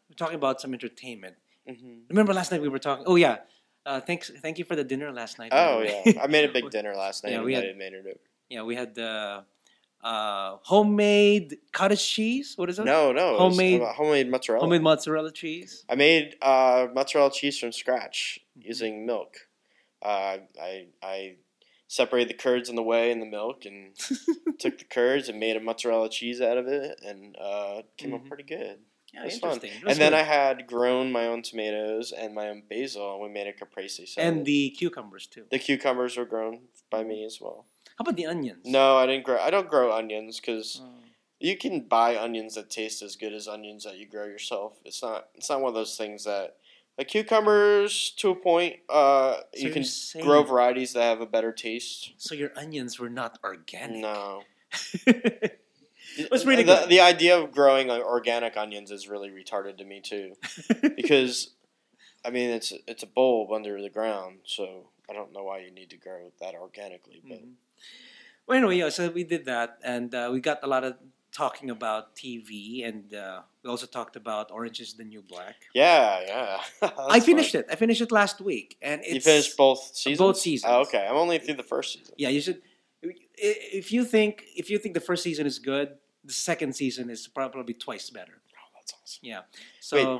we're talking about some entertainment. Mm-hmm. Remember last night we were talking. Oh yeah, uh, thanks. Thank you for the dinner last night. by the Oh way. yeah, I made a big dinner last night. Yeah, and we I had- made it over. Yeah, we had the uh, homemade cottage cheese. What is it? No, no, it was Homemade- about homemade mozzarella. Homemade mozzarella cheese. I made uh, mozzarella cheese from scratch Mm-hmm. using milk. Uh, I I separated the curds in the whey and the milk, and took the curds and made a mozzarella cheese out of it, and uh, came Mhm. out pretty good. Yeah, It was fun. interesting. It was And then good. I had grown my own tomatoes and my own basil, and we made a caprese salad. and the cucumbers too. the cucumbers were grown by me as well. How about the onions? No, I didn't grow. I don't grow onions because Oh. you can buy onions that taste as good as onions that you grow yourself. It's not. It's not one of those things that. Like cucumbers, to a point, uh, So you you're can saying- grow varieties that have a better taste. So your onions were not organic. No, That's pretty the, good. The idea of growing uh, organic onions is really retarded to me too, because, I mean, it's it's a bulb under the ground, so I don't know why you need to grow that organically. But Mhm. Well, anyway, yeah. So we did that, and uh, we got a lot of talking about T V, and uh, we also talked about Orange Is the New Black. yeah, yeah. I finished it. I finished it last week, and it's You finished both seasons. both seasons. Oh, okay, I'm only through the first season. Yeah, you should. i- If you think if you think the first season is good, the second season is probably twice better. Oh, that's awesome. Yeah. So Wait.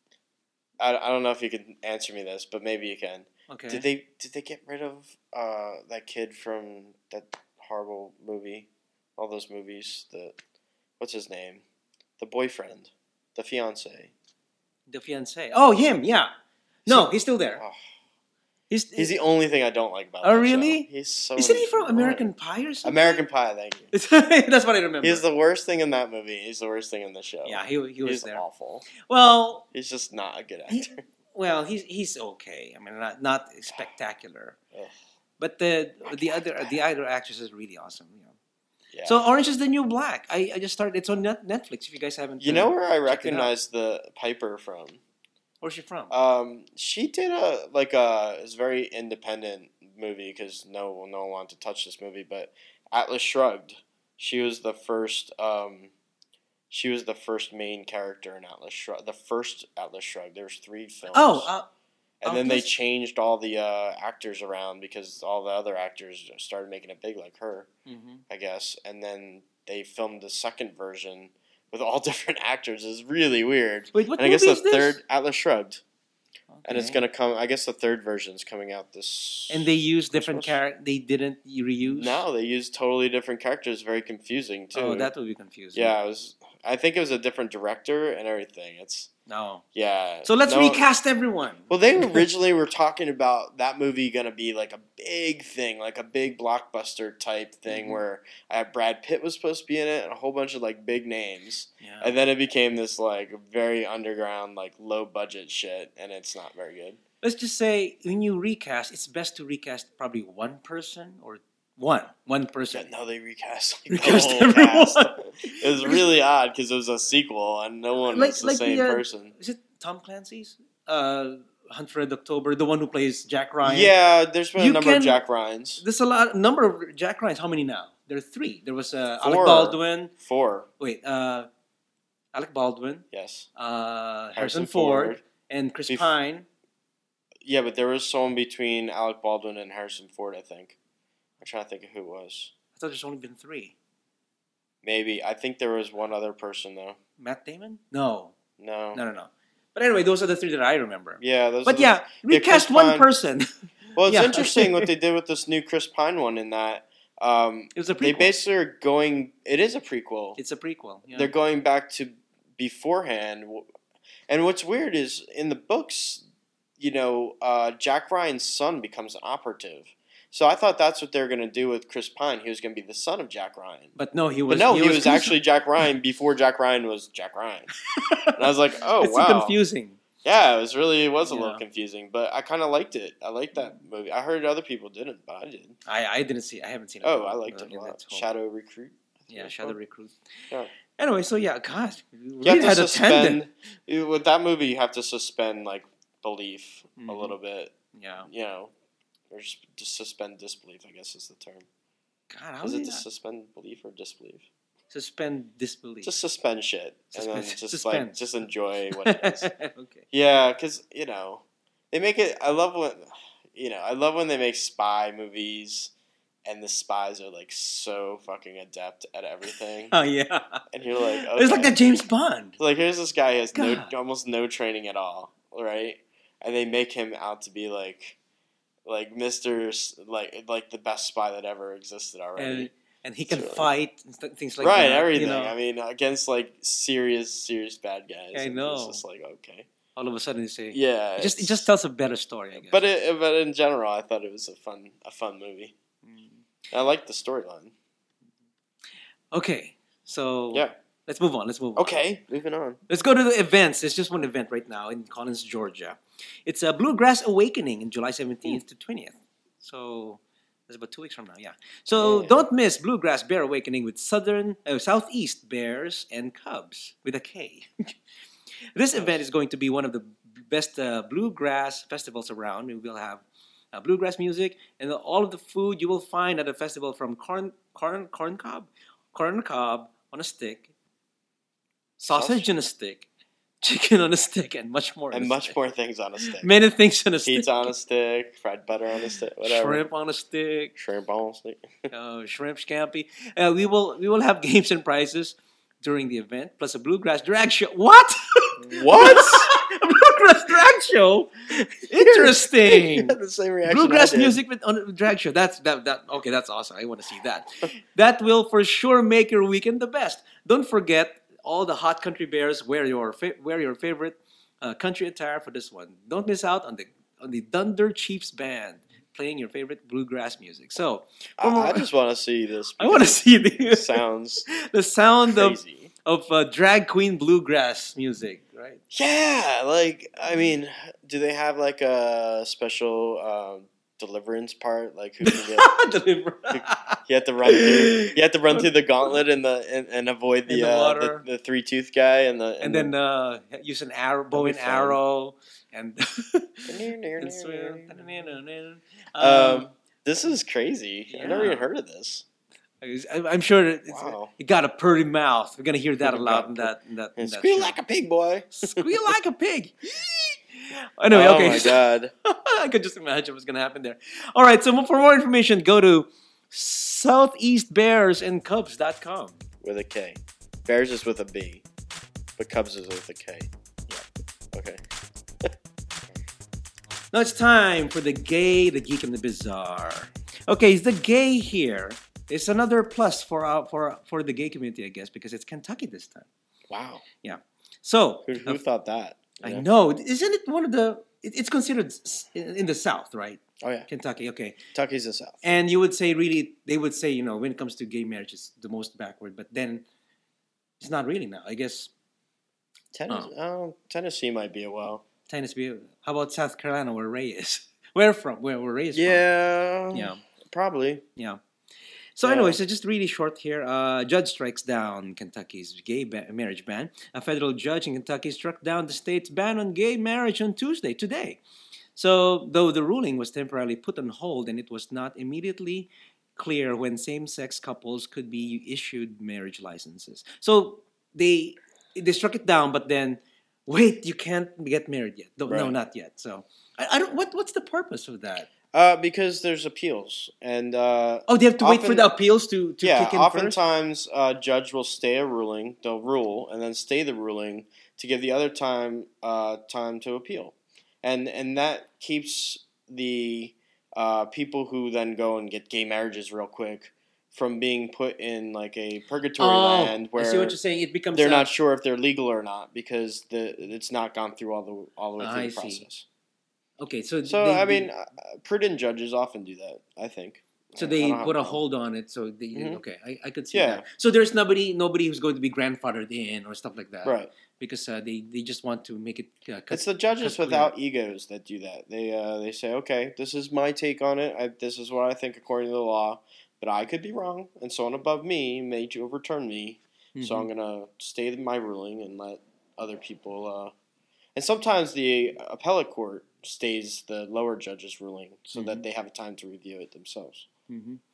I, I don't know if you can answer me this, but maybe you can. okay. Did they did they get rid of uh, that kid from that horrible movie? All those movies. The what's his name? The boyfriend, the fiance. The fiance? Oh, him. Yeah. No, he's still there. Oh, He's, he's the only thing I don't like about. Oh, that really? show. He's so. Isn't he from annoying. American Pie or something? American Pie? Thank you. That's what I remember. He's the worst thing in that movie. He's the worst thing in the show. yeah, he he was he's there. awful. Well, He's just not a good He- actor. well, he's he's okay. I mean, not not spectacular. Ugh. But the the other the other actress is really awesome. You know. Yeah. So Orange Is the New Black. I, I just started. It's on Net, Netflix. If you guys haven't, you uh, know where I check it out. recognize the Piper from? Where's she from? Um, she did a like a it's a very independent movie because no no one wanted to touch this movie. But Atlas Shrugged, she was the first. Um, she was the first main character in Atlas Shrugged. The first Atlas Shrugged. There's three films. oh, uh, and then they Atlas- changed all the uh, actors around because all the other actors started making it big like her, mhm. I guess. And then they filmed the second version with all different actors. It's really weird. Wait, what And I guess movie the is this? third Atlas Shrugged. And it's Okay. gonna come. I guess the third version's coming out this. And they use different Christmas. characters. They didn't reuse. No, they used totally different characters. Very confusing too. Oh, that would be confusing. Yeah, it was. I think it was a different director and everything. It's No. yeah. So let's no- recast everyone. Well, they originally were talking about that movie gonna be like a big thing, like a big blockbuster type thing, Mhm. where uh, Brad Pitt was supposed to be in it and a whole bunch of like big names. Yeah. And then it became this like very underground, like low budget shit, and it's not very good. Let's just say when you recast, it's best to recast probably one person or one one Yeah, person. no, they recast like, Recast the whole everyone. cast. It was really odd because it was a sequel and no one Like- was the like same the, uh, person. Is it Tom Clancy's? Uh, Hunt for Red October, the one who plays Jack Ryan. Yeah, there's been You a number can- of Jack Ryans. There's a lot number of Jack Ryans. How many now? There are three. There was uh, Alec Four. Baldwin. Four, Wait, uh, Alec Baldwin, yes. uh, Harrison, Ford, and Chris Bef- Pine. Yeah, but there was someone between Alec Baldwin and Harrison Ford, I think. I'm trying to think of who it was. I thought there's only been three. Maybe. I think there was one other person, though. Matt Damon? No, No. no, no, no. But anyway, those are the three that I remember. Yeah, those are But the- yeah, recast Chris one Pine- person. Well, it's Yeah. interesting what they did with this new Chris Pine one in that um, It was a they prequel. basically are going. It is a prequel. It's a prequel. Yeah. They're going back to beforehand. And what's weird is in the books, you know, uh, Jack Ryan's son becomes an operative. So I thought that's what they were going to do with Chris Pine. He was going to be the son of Jack Ryan. But no, he was. But no, he, was, Chris- actually Jack Ryan before Jack Ryan was Jack Ryan. And I was like, oh, it's wow. confusing. Yeah, it was really, it was a little Yeah. confusing. But I kind of liked it. I liked that movie. I heard other people didn't, but I did. I, I didn't see. I haven't seen it. Oh, I liked Uh, it in a lot. that whole- Shadow Recruit. I think it Yeah, was Shadow called. Recruit. Yeah. Anyway, so yeah, God, we You really have had to a tandem. suspend you- with that movie. You have to suspend like belief a Mhm. little bit, Yeah. you know, or just, just suspend disbelief. I guess is the term. God, how Is did it to that- suspend belief or disbelief? suspend disbelief. Just suspend shit, and then Suspense. just Suspense. like just enjoy what it is. Okay. Yeah, because you know they make it. I love when you know I love when they make spy movies, and the spies are like so fucking adept at everything, Oh yeah. and you're like, okay. It's like the James Bond. Like here's this guy who has no God. almost no training at all, right? And they make him out to be like, like Mister like like the best spy that ever existed already. And and he can It's really- fight and th- things like right, that. everything. You know, I mean, against like serious, serious bad guys. I and know. It's just like okay, all of a sudden you say, yeah. it just it it's- just tells a better story, I guess. But it, but in general, I thought it was a fun a fun movie. Mm. I liked the storyline. Okay, so Yeah. let's move on. Let's move on. Okay, moving on. Let's go to the events. There's just one event right now in Collins, Georgia. It's a Bluegrass Awakening in July seventeenth to twentieth. So that's about two weeks from now, yeah. So Yeah. don't miss Bluegrass Bear Awakening with Southern, uh, Southeast Bears and Cubs with a K. This event is going to be one of the best uh, bluegrass festivals around. We will have uh, bluegrass music and all of the food you will find at the festival, from corn, corn, corn cob, corn on the cob on a stick, sausage on a stick, chicken on a stick, and much more. on And a much stick. more things on a stick. Many things on a stick. Pizza on a stick, fried butter on a stick, whatever. Shrimp on a stick, Shrimp on a stick. uh, shrimp scampi. Uh, we will we will have games and prizes during the event, plus a bluegrass drag show. What? What? A bluegrass drag show? Interesting. You had the same reaction Bluegrass I did. music with on a drag show. That's that that okay. That's awesome. I want to see that. That will for sure make your weekend the best. Don't forget, all the hot country bears wear your fa- wear your favorite uh, country attire for this one. Don't miss out on the on the Thunder Chiefs band playing your favorite bluegrass music. So I, I just want to see this. I want to see the It sounds the sound of crazy. of uh, drag queen bluegrass music, right? Yeah, like I mean, do they have like a special um, deliverance part? Like who can get? Deliver. You have to run through. You have to run through the gauntlet and the and, and avoid the In the uh, water. the, the three tooth guy and the And then uh, use an arrow, bow That'd and be fun. arrow, and, and the, swim. um, this is crazy. I've never yeah. even heard of this. I- I'm sure that it's, Wow. it got a purry mouth. We're gonna hear that a Pretty lot mouth. in that. In that, in And that squeal show. like a pig, boy. Squeal like a pig. Anyway, oh okay. my god. I could just imagine what's gonna happen there. All right. So for more information, go to southeast bears and cubs dot com. With a K. Bears is with a B, but Cubs is with a K. Yeah. Okay. Now it's time for the gay, the geek, and the bizarre. Okay, the gay here is another plus for our, for for the gay community, I guess, because it's Kentucky this time. Wow. So Who, who thought that? I Yeah. know, isn't it one of the? It, it's considered s- in, in the South, right? Oh yeah. Kentucky, okay. Kentucky's the South. And you would say, really, they would say, you know, when it comes to gay marriage, it's the most backward. But then it's not really now. I guess Tennessee, oh. Tennessee might be a well. Tennessee. How about South Carolina, where Ray is? Where from? Where where Ray is Yeah. from? Yeah. Probably. Yeah. So Yeah. anyway, so just really short here. Uh, judge strikes down Kentucky's gay ba- marriage ban. A federal judge in Kentucky struck down the state's ban on gay marriage on Tuesday, today. So though the ruling was temporarily put on hold and it was not immediately clear when same-sex couples could be issued marriage licenses. So they they struck it down, but then wait, you can't get married yet. No, no Right. not yet. So I, I don't. What what's the purpose of that? Uh, because there's appeals and uh, Oh, they have to wait for Often- the appeals to, to yeah, kick in first? oftentimes a judge will stay a ruling. They'll rule and then stay the ruling to give the other time uh, time to appeal, and and that keeps the uh, people who then go and get gay marriages real quick from being put in like a purgatory land Oh, I see where what you're saying. It becomes they're a- not sure if they're legal or not because the it's not gone through all the all the way through I the see. process. Okay, so So they, I they- mean, uh, prudent judges often do that. I think. so I they don't have put a problem. hold on it. So they Mhm. okay, I, I could see Yeah. that. So there's nobody nobody who's going to be grandfathered in or stuff like that, Right. Because uh, they they just want to make it. Uh, cut- It's the judges cut without egos that do that. They uh, they say, okay, this is my take on it. I, this is what I think according to the law, but I could be wrong, and someone above me may overturn me. So I'm Mhm. gonna stay my ruling and let other people. Uh, and sometimes the appellate court stays the lower judge's ruling so that Mhm. they have time to review it themselves. Mhm.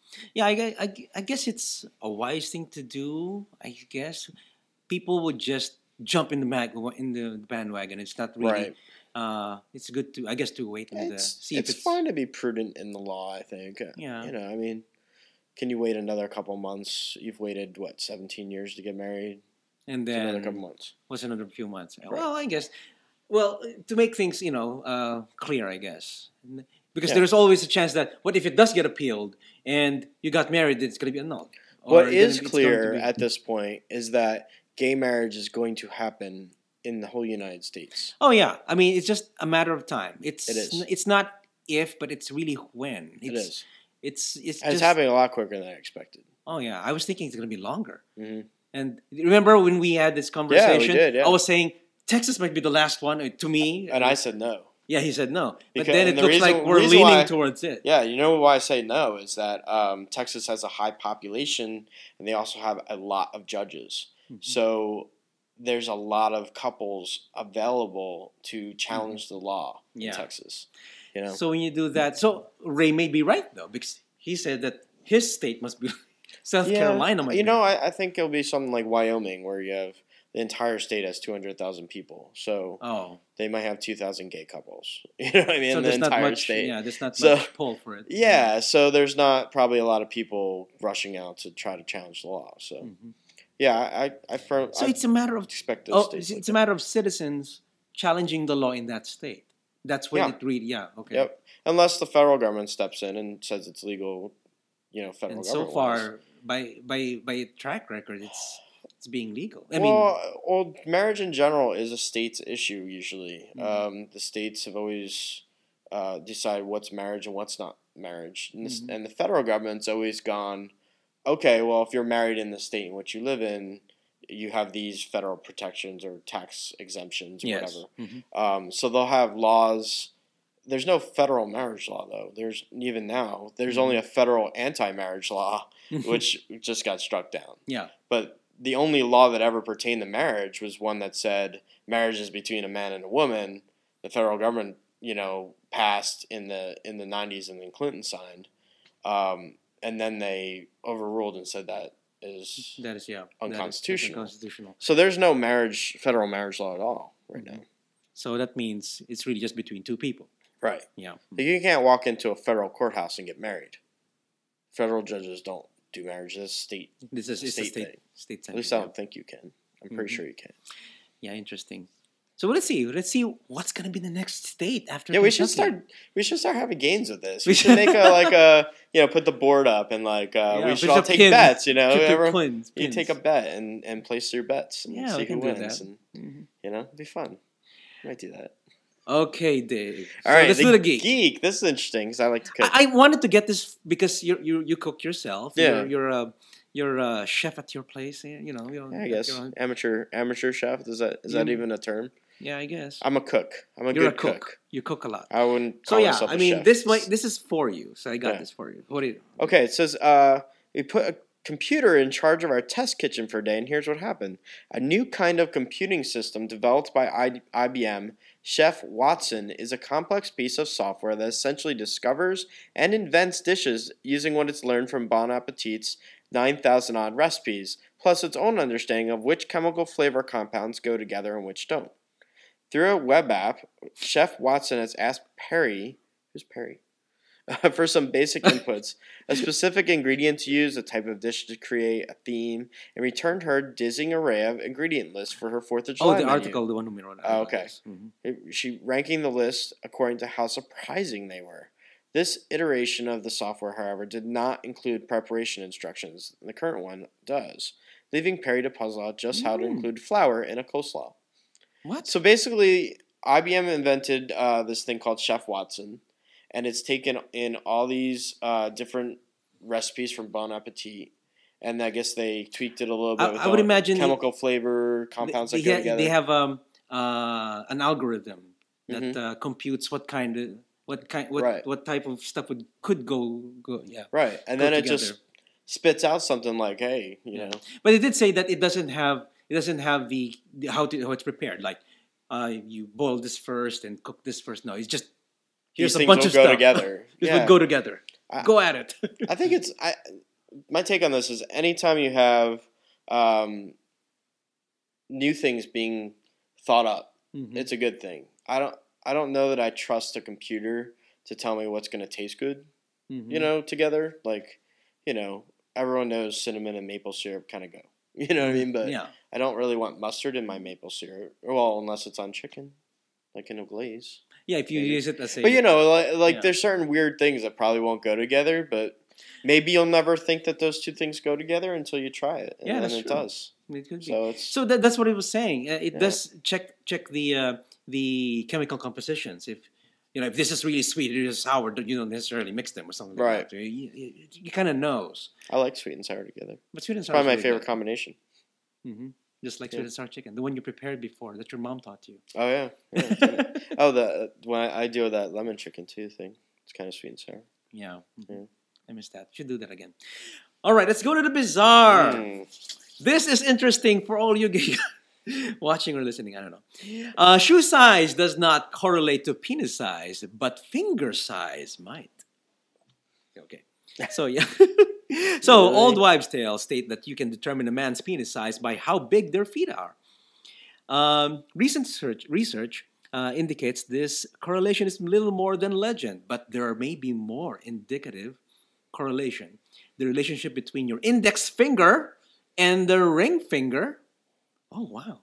Yeah, I, gue- I, gue- I guess it's a wise thing to do. I guess people would just jump in the mag in the bandwagon. It's not really. Right. Uh, it's good to I guess to wait and uh, It's see if it's it's fine to be prudent in the law. I think. Yeah. You know, I mean, can you wait another couple months? You've waited what seventeen years to get married. and It's another then couple months. what's another few months. Right. Well, I guess. Well, to make things you know uh, clear, I guess. Because Yeah. there's always a chance that what if it does get appealed and you got married, it's going to be annulled. What Or is then it's going to clear be- at this point is that gay marriage is going to happen in the whole United States. Oh yeah, I mean it's just a matter of time. It's It is. It's not if, but it's really when. It's, it is. It's it's And just. it's happening a lot quicker than I expected. Oh yeah, I was thinking it's going to be longer. hmm And remember when we had this conversation? did, yeah. I was saying Texas might be the last one uh, to me. And I said no. yeah, he said no, but Because- then it and the looks reason- like we're reason leaning why- towards it. Yeah, you know why I say no is that um, Texas has a high population and they also have a lot of judges. Mm-hmm. So there's a lot of couples available to challenge the law Mm-hmm. Yeah. in Texas. You know, So when you do that, so Ray may be right though because he said that his state must be South Yeah, Carolina. Might you be. know, I, I think it'll be something like Wyoming where you have the entire state has two hundred thousand people. So Oh, they might have two thousand gay couples. You know what I mean? so in the there's not entire much. state. Yeah, there's not So- much pull for it. Yeah, so there's not probably a lot of people rushing out to try to challenge the law. So Mhm. yeah, I I, firm, So I it's a matter of expect those oh, states. it's, like it's a matter of citizens challenging the law in that state. That's when Yeah. it really yeah that. okay. Yep, unless the federal government steps in and says it's legal. You know, federal And so government. far, by by by track record, it's it's being legal. I well, mean, well, marriage in general is a state's issue. Usually, Mhm. um, the states have always uh, decided what's marriage and what's not marriage, and, this, Mhm. and the federal government's always gone, okay, well, if you're married in the state in which you live in, you have these federal protections or tax exemptions or yes. whatever. Mhm. Um, so they'll have laws. There's no federal marriage law though. There's even now. There's only a federal anti-marriage law, which just got struck down. yeah. But the only law that ever pertained to marriage was one that said marriage is between a man and a woman. The federal government, you know, passed in the in the nineties and then Clinton signed, um, and then they overruled and said that is That is yeah that is- Unconstitutional. that's unconstitutional. so. There's no marriage federal marriage law at all right now. So that means it's really just between two people. Right. Yeah. You can't walk into a federal courthouse and get married. Federal judges don't do marriage. It's state. This is it's State a state thing. state At least thing, I yeah. don't think you can. I'm pretty Mhm. sure you can. Yeah, interesting. So let's see. Let's see what's gonna be the next state after. Yeah, we should Kentucky. start. We should start having games with this. We We should make should- a like a you know put the board up and like uh, Yeah, we put should all your take pins. bets. You know, Put your everyone- pins- you take a pins. bet and, and place your bets and Yeah, see we who can do wins. that. And Mhm. you know, it'd be fun. Might do that. Okay, Dave. All So right, let's do the geek. This is interesting because I like to cook. I, I wanted to get this because you you you cook yourself. Yeah. You're you're a you're a chef at your place. eh, You know. You're, yeah, I guess you're- amateur amateur chef is that is that You- even a term? yeah, I guess. I'm a cook. I'm a You're a good cook. cook. You cook a lot. I wouldn't. So Call yeah, myself I a mean chef. this might this is for you. So I got Yeah. this for you. What do you? Okay, it says uh, we put a computer in charge of our test kitchen for a day, and here's what happened. A new kind of computing system developed by I- IBM, Chef Watson, is a complex piece of software that essentially discovers and invents dishes using what it's learned from Bon Appetit's nine thousand odd recipes, plus its own understanding of which chemical flavor compounds go together and which don't. Through a web app, Chef Watson has asked Perry, who's Perry? for some basic inputs, a specific ingredient to use, a type of dish to create, a theme, and returned her a dizzying array of ingredient lists for her fourth of July Oh, the menu. article, the one who wrote. Oh, okay. Mhm. It- she ranking the list according to how surprising they were. This iteration of the software, however, did not include preparation instructions. The current one does, leaving Perry to puzzle out just how to Mm. include flour in a coleslaw. What? So basically, I B M invented uh, this thing called Chef Watson, and it's taken in all these uh, different recipes from Bon Appetit, and I guess they tweaked it a little bit I- with I would all imagine chemical flavor compounds they, that go ha- together. they have um uh an algorithm that Mhm. uh, computes what kind of what kind what Right. what type of stuff would could go go yeah. right, and go then it together. just spits out something like, "Hey, you Yeah. know, But it did say that it doesn't have it doesn't have the, the how to how it's prepared. Like uh you boil this first and cook this first. No, it's just these here's a things bunch will of go stuff. together." This yeah. would go together. I- Go at it. I think it's I. My take on this is anytime you have um, new things being thought up, Mhm. it's a good thing. I don't. I don't know that I trust a computer to tell me what's going to taste good. Mhm. You know, together, like, you know, everyone knows cinnamon and maple syrup kind of go. You know what I mean? But yeah. I don't really want mustard in my maple syrup. Well, unless it's on chicken, like in a glaze. Yeah, if you maybe. use it as a But you know, like, like Yeah. there's certain weird things that probably won't go together. But maybe you'll never think that those two things go together until you try it, and Yeah, then that's it true. does. it could be. So it's So that, that's what it was saying. Uh, it Yeah. does check check the uh, the chemical compositions. If you know if this is really sweet, it is sour. don't- You don't necessarily mix them or something like Right. that. You, you, you kind of knows. I like sweet and sour together. But sweet and It's sour is probably my really favorite good. combination. Mhm. Just like Yeah. sweet and sour chicken, the one you prepared before that your mom taught you. Oh yeah. yeah. oh, the when I, I do that lemon chicken too thing. It's kind of sweet and sour. Yeah. Mhm. Yeah. I missed that. Should do that again. All right, let's go to the bizarre. Mm. This is interesting for all you g- watching or listening. I don't know. Uh, shoe size does not correlate to penis size, but finger size might. Okay. So yeah. so Really? old wives' tales state that you can determine a man's penis size by how big their feet are. Um, recent search, research uh, indicates this correlation is little more than legend, but there may be more indicative correlation. The relationship between your index finger and the ring finger. Oh, wow.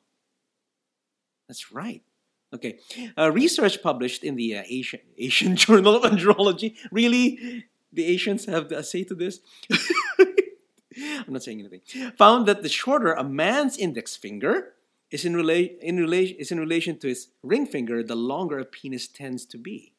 That's right. Okay. Uh, research published in the uh, Asian, Asian Journal of Andrology. Really? The Asians have a say to this? I'm not saying anything. Found that the shorter a man's index finger is in, rela- in, rela- is in relation to his ring finger, the longer a penis tends to be.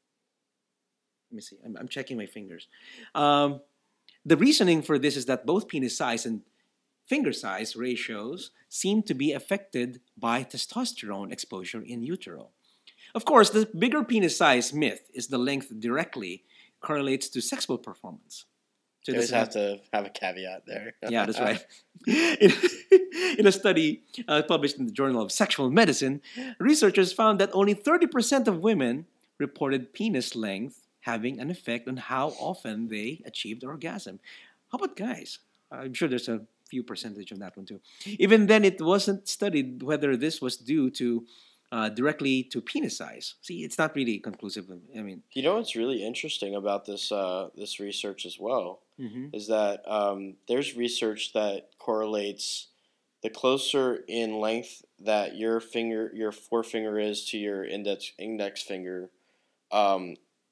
Let me see. I'm, I'm checking my fingers. Um, the reasoning for this is that both penis size and finger size ratios seem to be affected by testosterone exposure in utero. Of course, the bigger penis size myth is the length directly correlates to sexual performance. So You it always doesn't have to have a caveat there. yeah, that's right. In, in a study uh, published in the Journal of Sexual Medicine, researchers found that only thirty percent of women reported penis length having an effect on how often they achieved orgasm. How about guys? I'm sure there's a few percentage of that one too. Even then, it wasn't studied whether this was due to uh, directly to penis size. See, it's not really conclusive. I mean, You know what's really interesting about this uh, this research as well mhm. is that um, there's research that correlates the closer in length that your finger, your forefinger is to your index index finger, um,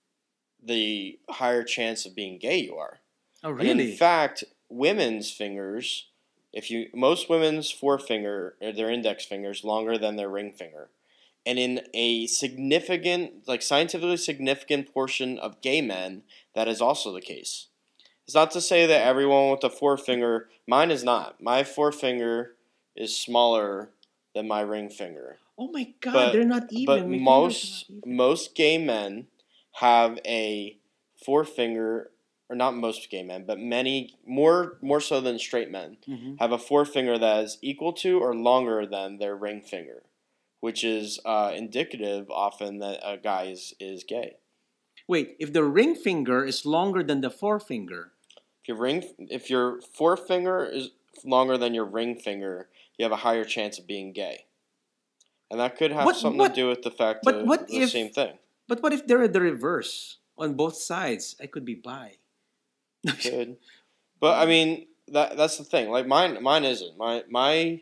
the higher chance of being gay you are. Oh, And really? in fact, women's fingers, if you most women's forefinger or their index finger is longer than their ring finger. And in a significant, like scientifically significant portion of gay men, that is also the case. It's not to say that everyone with a forefinger, mine is not. My forefinger is smaller than my ring finger. Oh my God, But- they're not even. But My fingers are most not even. most gay men have a forefinger, or not most gay men, but many more more so than straight men Mhm. have a forefinger that is equal to or longer than their ring finger, which is uh, indicative often that a guy is, is gay. Wait, if the ring finger is longer than the forefinger, If your ring, if your forefinger is longer than your ring finger, you have a higher chance of being gay, and that could have What- something what- to do with the fact but of what the if- same thing. but what if they're the reverse on both sides? I could be bi. Could, but I mean that that's the thing. Like mine, mine isn't. My my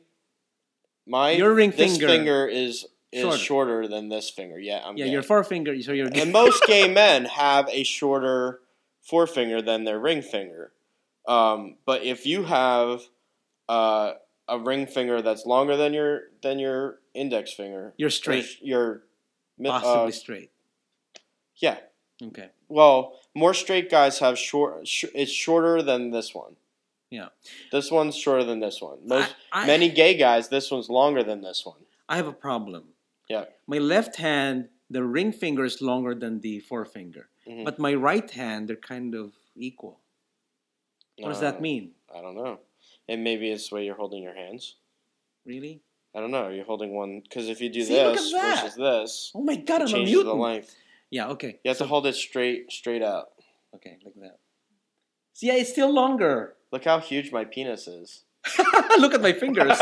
my Your ring this finger- finger is is Shorter. shorter than this finger. Yeah, I'm Yeah, gay. your forefinger. So you're And most gay men have a shorter forefinger than their ring finger. Um, but if you have uh, a ring finger that's longer than your than your index finger, You're straight. or You're mi- possibly uh, straight. yeah. Okay. Well, more straight guys have short. Sh- it's shorter than this one. Yeah. This one's shorter than this one. Most I- I- many gay guys, this one's longer than this one. I have a problem. Yeah. My left hand, the ring finger is longer than the forefinger, Mhm. but my right hand, they're kind of equal. What does that Uh, mean? I don't know. And maybe it's the way you're holding your hands. Really? I don't know. You're holding one because if you do See, look this at that. versus this, Oh my God, it I'm a changes the mutant. length. Yeah. Okay. You have to hold it straight, straight out. Okay, like that. See, yeah, it's still longer. Look how huge my penis is. Look at my fingers.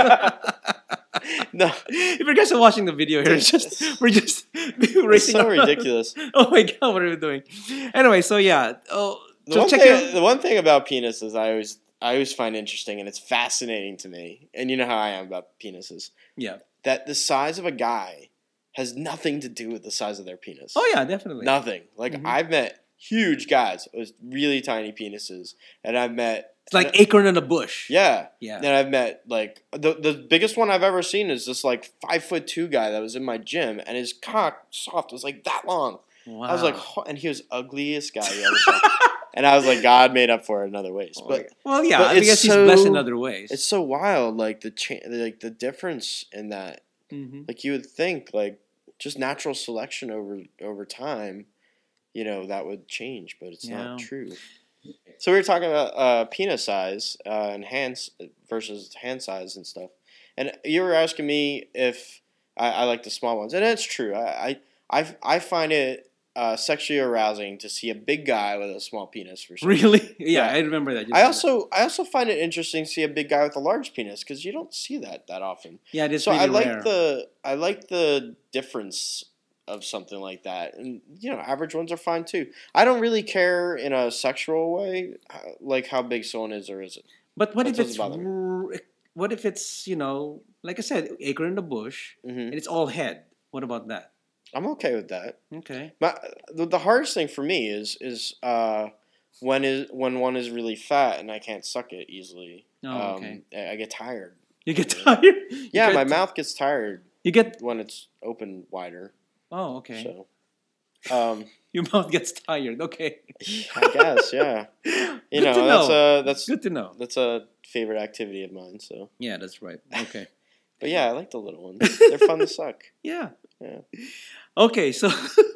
No, If you guys are watching the video here, it's just we're just it's racing. so around. ridiculous. Oh my god, what are we doing? Anyway, so yeah. Oh, The so one, check thing, it the one thing about penises I always I always find interesting, and it's fascinating to me, and you know how I am about penises, Yeah. that the size of a guy has nothing to do with the size of their penis. Oh yeah, definitely. Nothing. Like, Mhm. I've met huge guys with really tiny penises, and I've met It's like acorn in a bush. yeah, Yeah. and I've met like the the biggest one I've ever seen is this like five foot two guy that was in my gym, and his cock soft was like that long. Wow. I was like, "Ho-" and he was ugliest guy you ever saw. And I was like, God made up for it in other ways. But well, yeah, but I it's guess he's so- blessed in other ways. it's so wild, like the cha- like the difference in that. Mhm. Like, you would think, like, just natural selection over over time, you know, that would change, but it's Yeah. not true. So we were talking about uh, penis size uh, and hands versus hand size and stuff, and you were asking me if I, I like the small ones, and that's true. I I I, I find it uh, sexually arousing to see a big guy with a small penis for some reason. Really? Yeah, Yeah. I remember that. You I said also I also find it interesting to see a big guy with a large penis because you don't see that that often. that. yeah, it is So really I like rare. the I like the difference of something like that, and you know, average ones are fine too. I don't really care in a sexual way, how- like how big someone is or isn't. But what That if doesn't it's bother me. r- what if it's you know like I said, acorn in the bush, hmm and it's all head? What about that? I'm okay with that. Okay. My, the, the hardest thing for me is is uh, when is when one is really fat and I can't suck it easily. Oh, um, okay. I I get tired. You get tired. You Yeah, get- my mouth gets tired You get. when it's open wider. Oh, okay. So, um, Your mouth gets tired. Okay. I guess, yeah. You Good know, to that's know. a that's Good to know. that's a favorite activity of mine. So, Yeah, that's right. Okay. but yeah, I like the little ones. They're fun to suck. Yeah. Yeah. Okay, so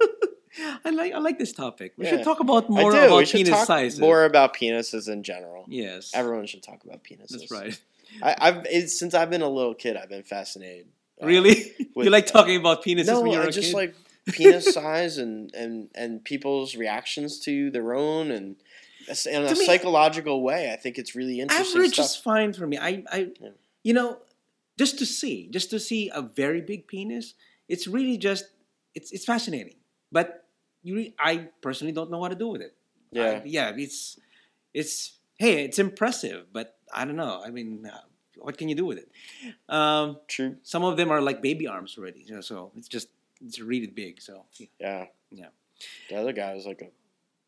I like I like this topic. We Yeah. should talk about I more do. about we should penis talk sizes. more about penises in general. Yes. Everyone should talk about penises. That's right. I, I've it's, since I've been a little kid, I've been fascinated. uh, Really? with- you like talking about penises No, when you were I a just kid? like penis size and, and and people's reactions to their own and in a To me- psychological way. I think it's really interesting Average stuff. is fine for me. I, I Yeah. you know, just to see, just to see a very big penis, it's really just, it's it's fascinating. But you, re- I personally don't know what to do with it. Yeah. I- yeah. It's, it's hey, it's impressive, but I don't know. I mean, uh, what can you do with it? Um, True. some of them are like baby arms already, you know, so it's just it's really big. So Yeah. Yeah. The other guy was like a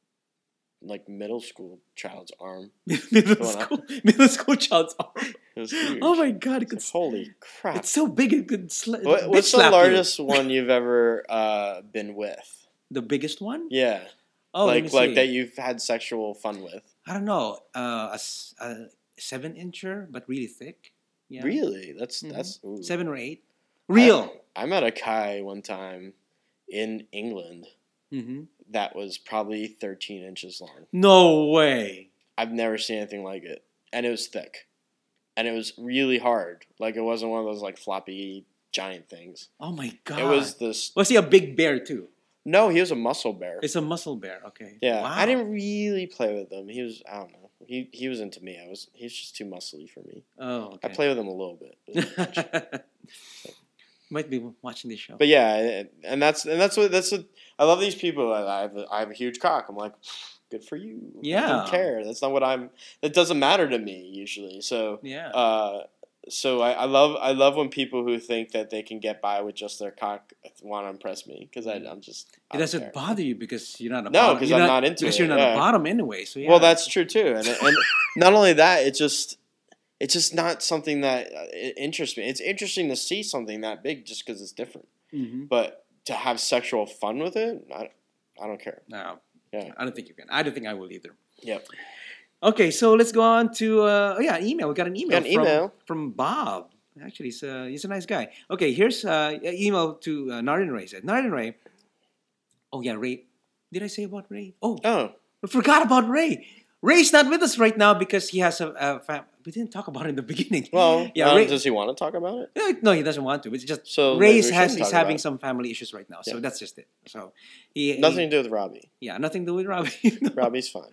like middle school child's arm. middle Going on. school, middle school child's arm. It was huge. Oh my god, it could, It's like, holy crap! it's so big it could sla- What, bitch what's the slap you. largest one you've ever uh, been with? The biggest one? Yeah, Oh, let me like like see. that you've had sexual fun with. I don't know. Uh, a, s- a seven incher, but really thick. Yeah. Really? That's Mhm. that's ooh. Seven or eight. Real. I, I met a guy one time in England hmm that was probably thirteen inches long. No way. I've never seen anything like it, and it was thick, and it was really hard. Like, it wasn't one of those like floppy giant things. Oh my god. It was this. Was he a big bear too? No, he was a muscle bear. It's a muscle bear. Okay. Yeah, Wow. I didn't really play with him. He was, I don't know. He he was into me. I was. He's just too muscly for me. Oh. Okay. I play with him a little bit. But, not much. Might be watching this show. But yeah, and that's and that's what that's what I love. These people. I I have a, I have a huge cock. I'm like, good for you. I Yeah. don't care. That's not what I'm. That doesn't matter to me usually. So yeah. uh, so I, I love I love when people who think that they can get by with just their cock want to impress me because I'm just. I it don't doesn't care. bother you because you're not a No, bottom. 'cause you're I'm not into because it, you're not yeah. a bottom anyway. So yeah. Well, that's true too, and and not only that, it just it's just not something that uh, it interests me. It's interesting to see something that big just because it's different, hmm but to have sexual fun with it, I, I don't care. No. Yeah. I don't think you can. I don't think I will either. Yep. Okay, so let's go on to uh, oh yeah, email. We got an email, Got an from, email. from Bob. Actually, he's, uh, he's a nice guy. Okay, here's uh, an email to uh, Naren Ray. Said Naren Ray. Oh yeah, Ray. Did I say about Ray? Oh, Oh, I forgot about Ray. Ray's not with us right now because he has a, a fam- we didn't talk about it in the beginning. Well, yeah. um, Ray, does he want to talk about it? Uh, No, he doesn't want to. It's just So maybe Ray we has shouldn't he's talk having about it. some family issues right now, so Yeah. that's just it. So he Nothing he- to do with Robbie. yeah, nothing to do with Robbie. No. Robbie's fine.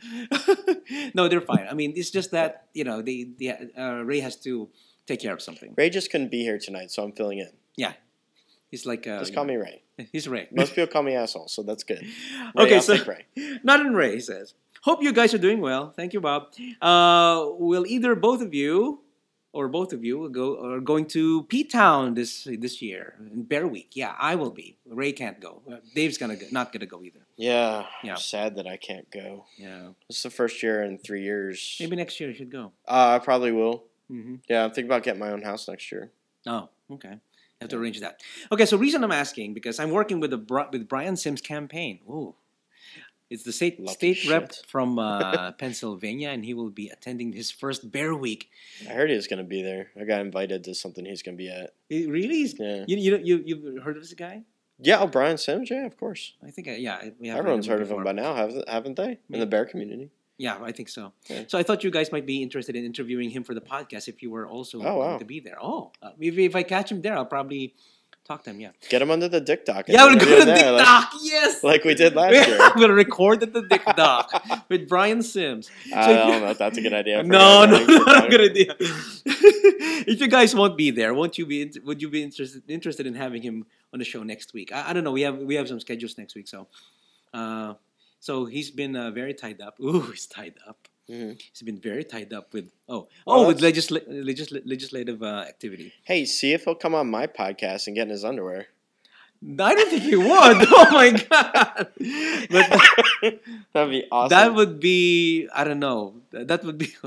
No, they're fine. I mean, it's just that you know, they, the uh, Ray has to take care of something. Ray just couldn't be here tonight, so I'm filling in. Yeah, he's like uh, Just you call know, me Ray. He's Ray. Most people call me asshole, so that's good. Ray, Okay, I'll so take Ray. not in Ray, he says. Hope you guys are doing well. Thank you, Bob. Uh, will either both of you or both of you go are going to P Town this this year in Bear Week? Yeah, I will be. Ray can't go. Uh, Dave's gonna go, not gonna go either. Yeah, Yeah. I'm sad that I can't go. Yeah, This is the first year in three years. maybe next year you should go. Uh, I probably will. Mm-hmm. Yeah, I'm thinking about getting my own house next year. Oh, okay. Have to arrange that. Okay, so reason I'm asking because I'm working with the Bri- with Brian Sims campaign. Ooh, it's the state Lucky state rep shit. from uh, Pennsylvania, and he will be attending his first Bear Week. I heard he was going to be there. I got invited to something he's going to be at. He really? Is, Yeah. You you you you've heard of this guy? Yeah, oh, Brian Sims, yeah, of course. I think I, yeah. We have Everyone's heard of him before. by now, haven't, haven't they? In the bear community. Yeah, I think so. Yeah. So I thought you guys might be interested in interviewing him for the podcast if you were also Oh, going wow. to be there. Oh, uh, if, if I catch him there, I'll probably talk to him. Yeah. Get him under the dick dock. Yeah, we'll go to the there, Dick like, Doc. Yes. Like we did last year. I'm gonna record at the Dick Doc with Brian Sims. I So if don't you- know if that's a good idea. I No, forgot no, what we were not a talking good idea. If you guys won't be there, won't you be? int- Would you be interested interested in having him on the show next week? I, I don't know. We have we have some schedules next week, so uh, so he's been uh, very tied up. Ooh, he's tied up. Mhm. He's been very tied up with oh Well, oh with that's- legisla- legisla- legislative uh, activity. Hey, see if he'll come on my podcast and get in his underwear. I don't think he would. Oh my god! But That'd be awesome. that would be I don't know. That would be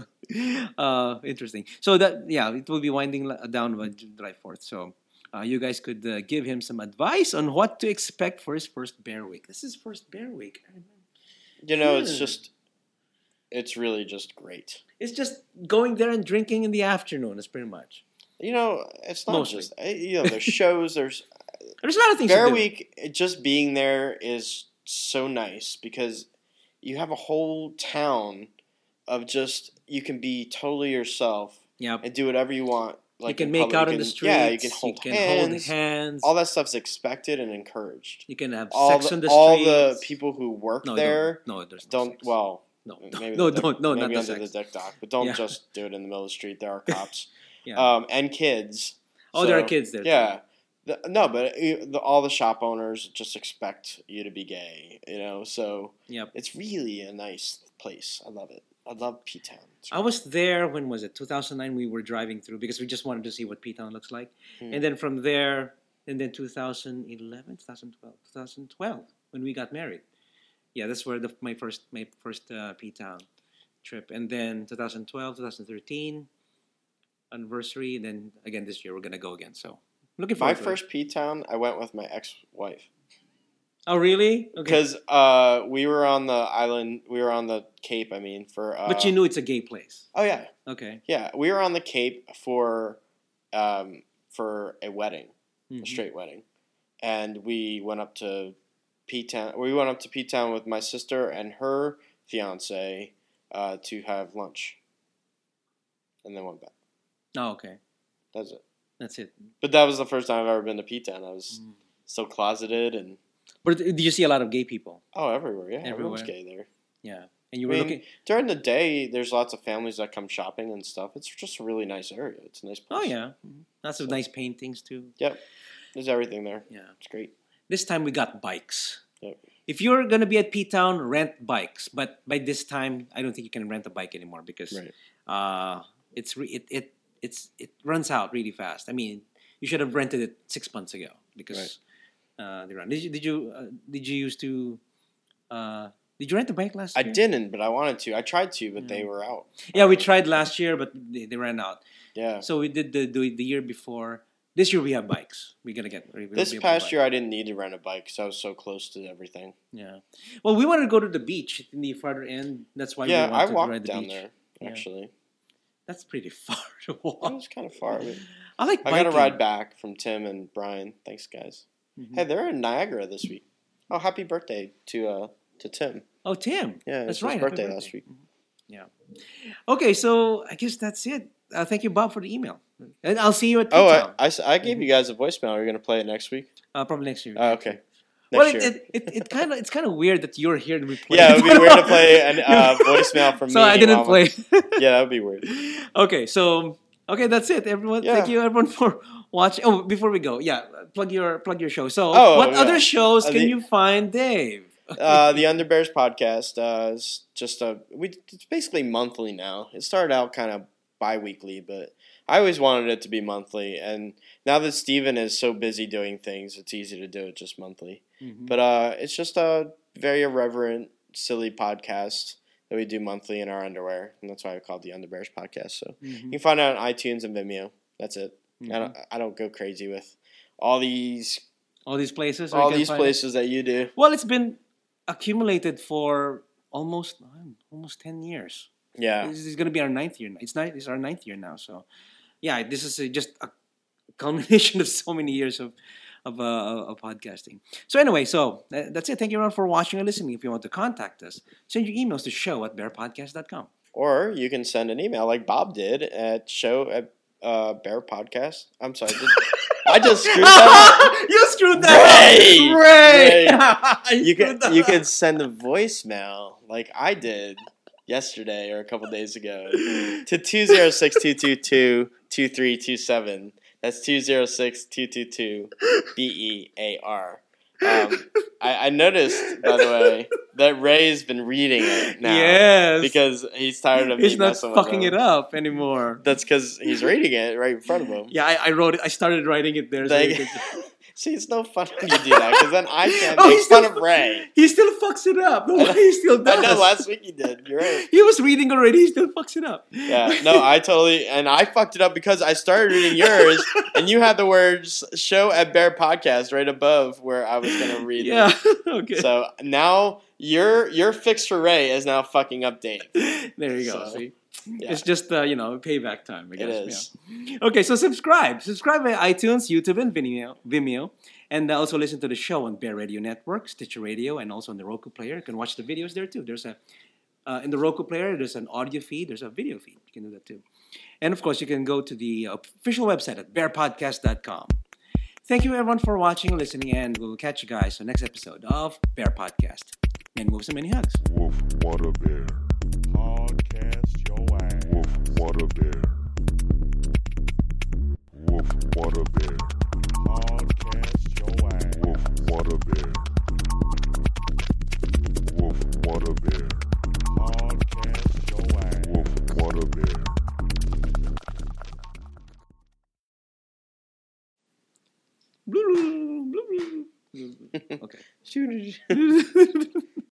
uh, interesting. So that yeah, it will be winding la- down by July fourth. So uh, you guys could uh, give him some advice on what to expect for his first Bear Week. This is first Bear Week. You know, it's Hmm. just, it's really just great. It's just going there and drinking in the afternoon. That's pretty much. You know, it's not Mostly. just, eh, you know, there's shows, there's, There's a lot of things. Bear to do. Week, it- just being there is so nice because you have a whole town of just, you can be totally yourself Yep. and do whatever you want. Like you can in make public. out You in the can- streets. Yeah, you can hold can hands. hold hands. All that stuff's expected and encouraged. You can have All sex the, on the all streets. the people who work no, there don't, no, there's no don't, sex. well, no, maybe no, the dick- don't, no, maybe not the under sex. the dick dock, but don't Yeah. just do it in the middle of the street. There are cops. Yeah. um, and kids. Oh, there are So, kids there. too. Yeah. The, no, but uh, the, all the shop owners just expect you to be gay, you know, so Yep. it's really a nice place. I love it. I love P-Town. It's I was there, when was it? two thousand nine, we were driving through because we just wanted to see what P-Town looks like. Hmm. And then from there, and then two thousand eleven, twenty twelve, twenty twelve, when we got married. Yeah, that's where the, my first my first uh, P-Town trip. And then twenty twelve, twenty thirteen, anniversary. And then again this year, we're going to go again. So looking My forward to first it. P-Town, I went with my ex-wife. Oh, really? Okay. Because uh, we were on the island, we were on the Cape, I mean, for... Uh, But you knew it's a gay place. Oh, yeah. Okay. Yeah, we were on the Cape for um, for a wedding, Mhm. a straight wedding. And we went up to P-Town. We went up to P-Town with my sister and her fiance uh, to have lunch. And then went back. Oh, okay. That's it. That's it. But that was the first time I've ever been to P-Town. I was Mm. still closeted and... But did you see a lot of gay people? Oh, everywhere, yeah. Everyone's Everywhere. gay there. Yeah. And you I were mean, looking... during the day, there's lots of families that come shopping and stuff. It's just a really nice area. It's a nice place. Oh, yeah. Mhm. Lots of So- nice paintings, too. Yep. There's everything there. Yeah. It's great. This time we got bikes. Yep. If you're going to be at P-Town, rent bikes. But by this time, I don't think you can rent a bike anymore because Right. uh, it's re- it, it it's it runs out really fast. I mean, you should have rented it six months ago because uh, they run. Did you did you uh, did you used to uh, did you rent a bike last I year? didn't, but I wanted to. I tried to, but they Yeah. were out. Yeah, we tried last year, but they, they ran out. Yeah. So we did the, the the year before. This year we have bikes. We're gonna get. We're This past year, I didn't need to rent a bike because I was so close to everything. Yeah. Well, we wanted to go to the beach in the farther end. That's why yeah, we I wanted to walked ride the down beach. there, Yeah. actually. That's pretty far to It walk. was kind of far. But I like I biking. got a ride back from Tim and Brian. Thanks, guys. Mhm. Hey, they're in Niagara this week. Oh, happy birthday to uh to Tim. Oh, Tim. Yeah, That's it's right. his happy birthday last week. Mhm. Yeah. Okay, so I guess that's it. uh, thank you, Bob, for the email. And I'll see you at Oh, P-Town. I, I, s- I gave you guys a voicemail. Are you gonna play it next week? uh, probably next year. Oh, okay. Next Well, year. it, it, it, it kind of it's kind of weird that you're here to be playing. Yeah, it would be weird to play a uh, voicemail from so me. I didn't while play. I'm- Yeah, that would be weird. Okay, so okay, that's it, everyone. Yeah. Thank you, everyone, for watching. Oh, before we go, yeah, plug your plug your show. So, Oh, what yeah. other shows Uh, can the- you find, Dave? Uh, the Underbears podcast uh, is just a we. It's basically monthly now. It started out kind of bi-weekly, but I always wanted it to be monthly. And now that Steven is so busy doing things, it's easy to do it just monthly. Mhm. But uh, it's just a very irreverent, silly podcast that we do monthly in our underwear, and that's why I call it the Underbears podcast. So you Mhm. can find it on iTunes and Vimeo. That's it. Mhm. I don't. I don't go crazy with all these All these places. where all you can these find it? places that you do. Well, it's been accumulated for almost um, almost ten years. Yeah. This is going to be our ninth year. It's nine. It's our ninth year now. So, yeah, this is a, just a culmination of so many years of of, uh, of podcasting. So anyway, so uh, that's it. Thank you everyone for watching or listening. If you want to contact us, send your emails to show at bear podcast dot com. Or you can send an email like Bob did at show at uh, Bear Podcast. I'm sorry. Did, I just screwed that You screwed that Ray! up. Ray! up. You You screwed can that you up. can send a voicemail like I did yesterday or a couple days ago to two zero six two two two two three two seven. That's two zero six two two two B E A R. Um, I, I noticed, by the way, that Ray's been reading it now. Yes. Because he's tired of He's me not messing with fucking him. it up anymore. That's because he's reading it right in front of him. Yeah, I, I wrote it. I started writing it there. So Like- you could- See, it's no fun when you do that because then I can't Oh, make he's fun still- of Ray. he still fucks it up. No, I know- he still I does. know last week he did. You're right. He was reading already. He still fucks it up. Yeah, no, I totally, and I fucked it up because I started reading yours, and you had the words "show at Bear Podcast" right above where I was gonna read Yeah. it. Okay. So now your your fix for Ray is now fucking up Dave. there you go. So, See, Yeah, it's just uh, you know payback time. I it guess. is. Yeah. Okay, so subscribe. Subscribe by iTunes, YouTube, and Vimeo. Vimeo. And uh, also listen to the show on Bear Radio Network, Stitcher Radio, and also on the Roku player. You can watch the videos there too. There's a uh, in the Roku player. There's an audio feed. There's a video feed. You can do that too. And of course, you can go to the official website at bear podcast dot com. Thank you everyone for watching and listening, and we'll catch you guys on the next episode of Bear Podcast. Many moves and many hugs. Woof, what a bear. Podcast your ass. Woof, what a bear. Woof, what a bear. Podcast your ass. Woof, what a bear. Woof, what a bear. Podcast your ass. Woof, what a bear. Blue, blue, blue. Okay.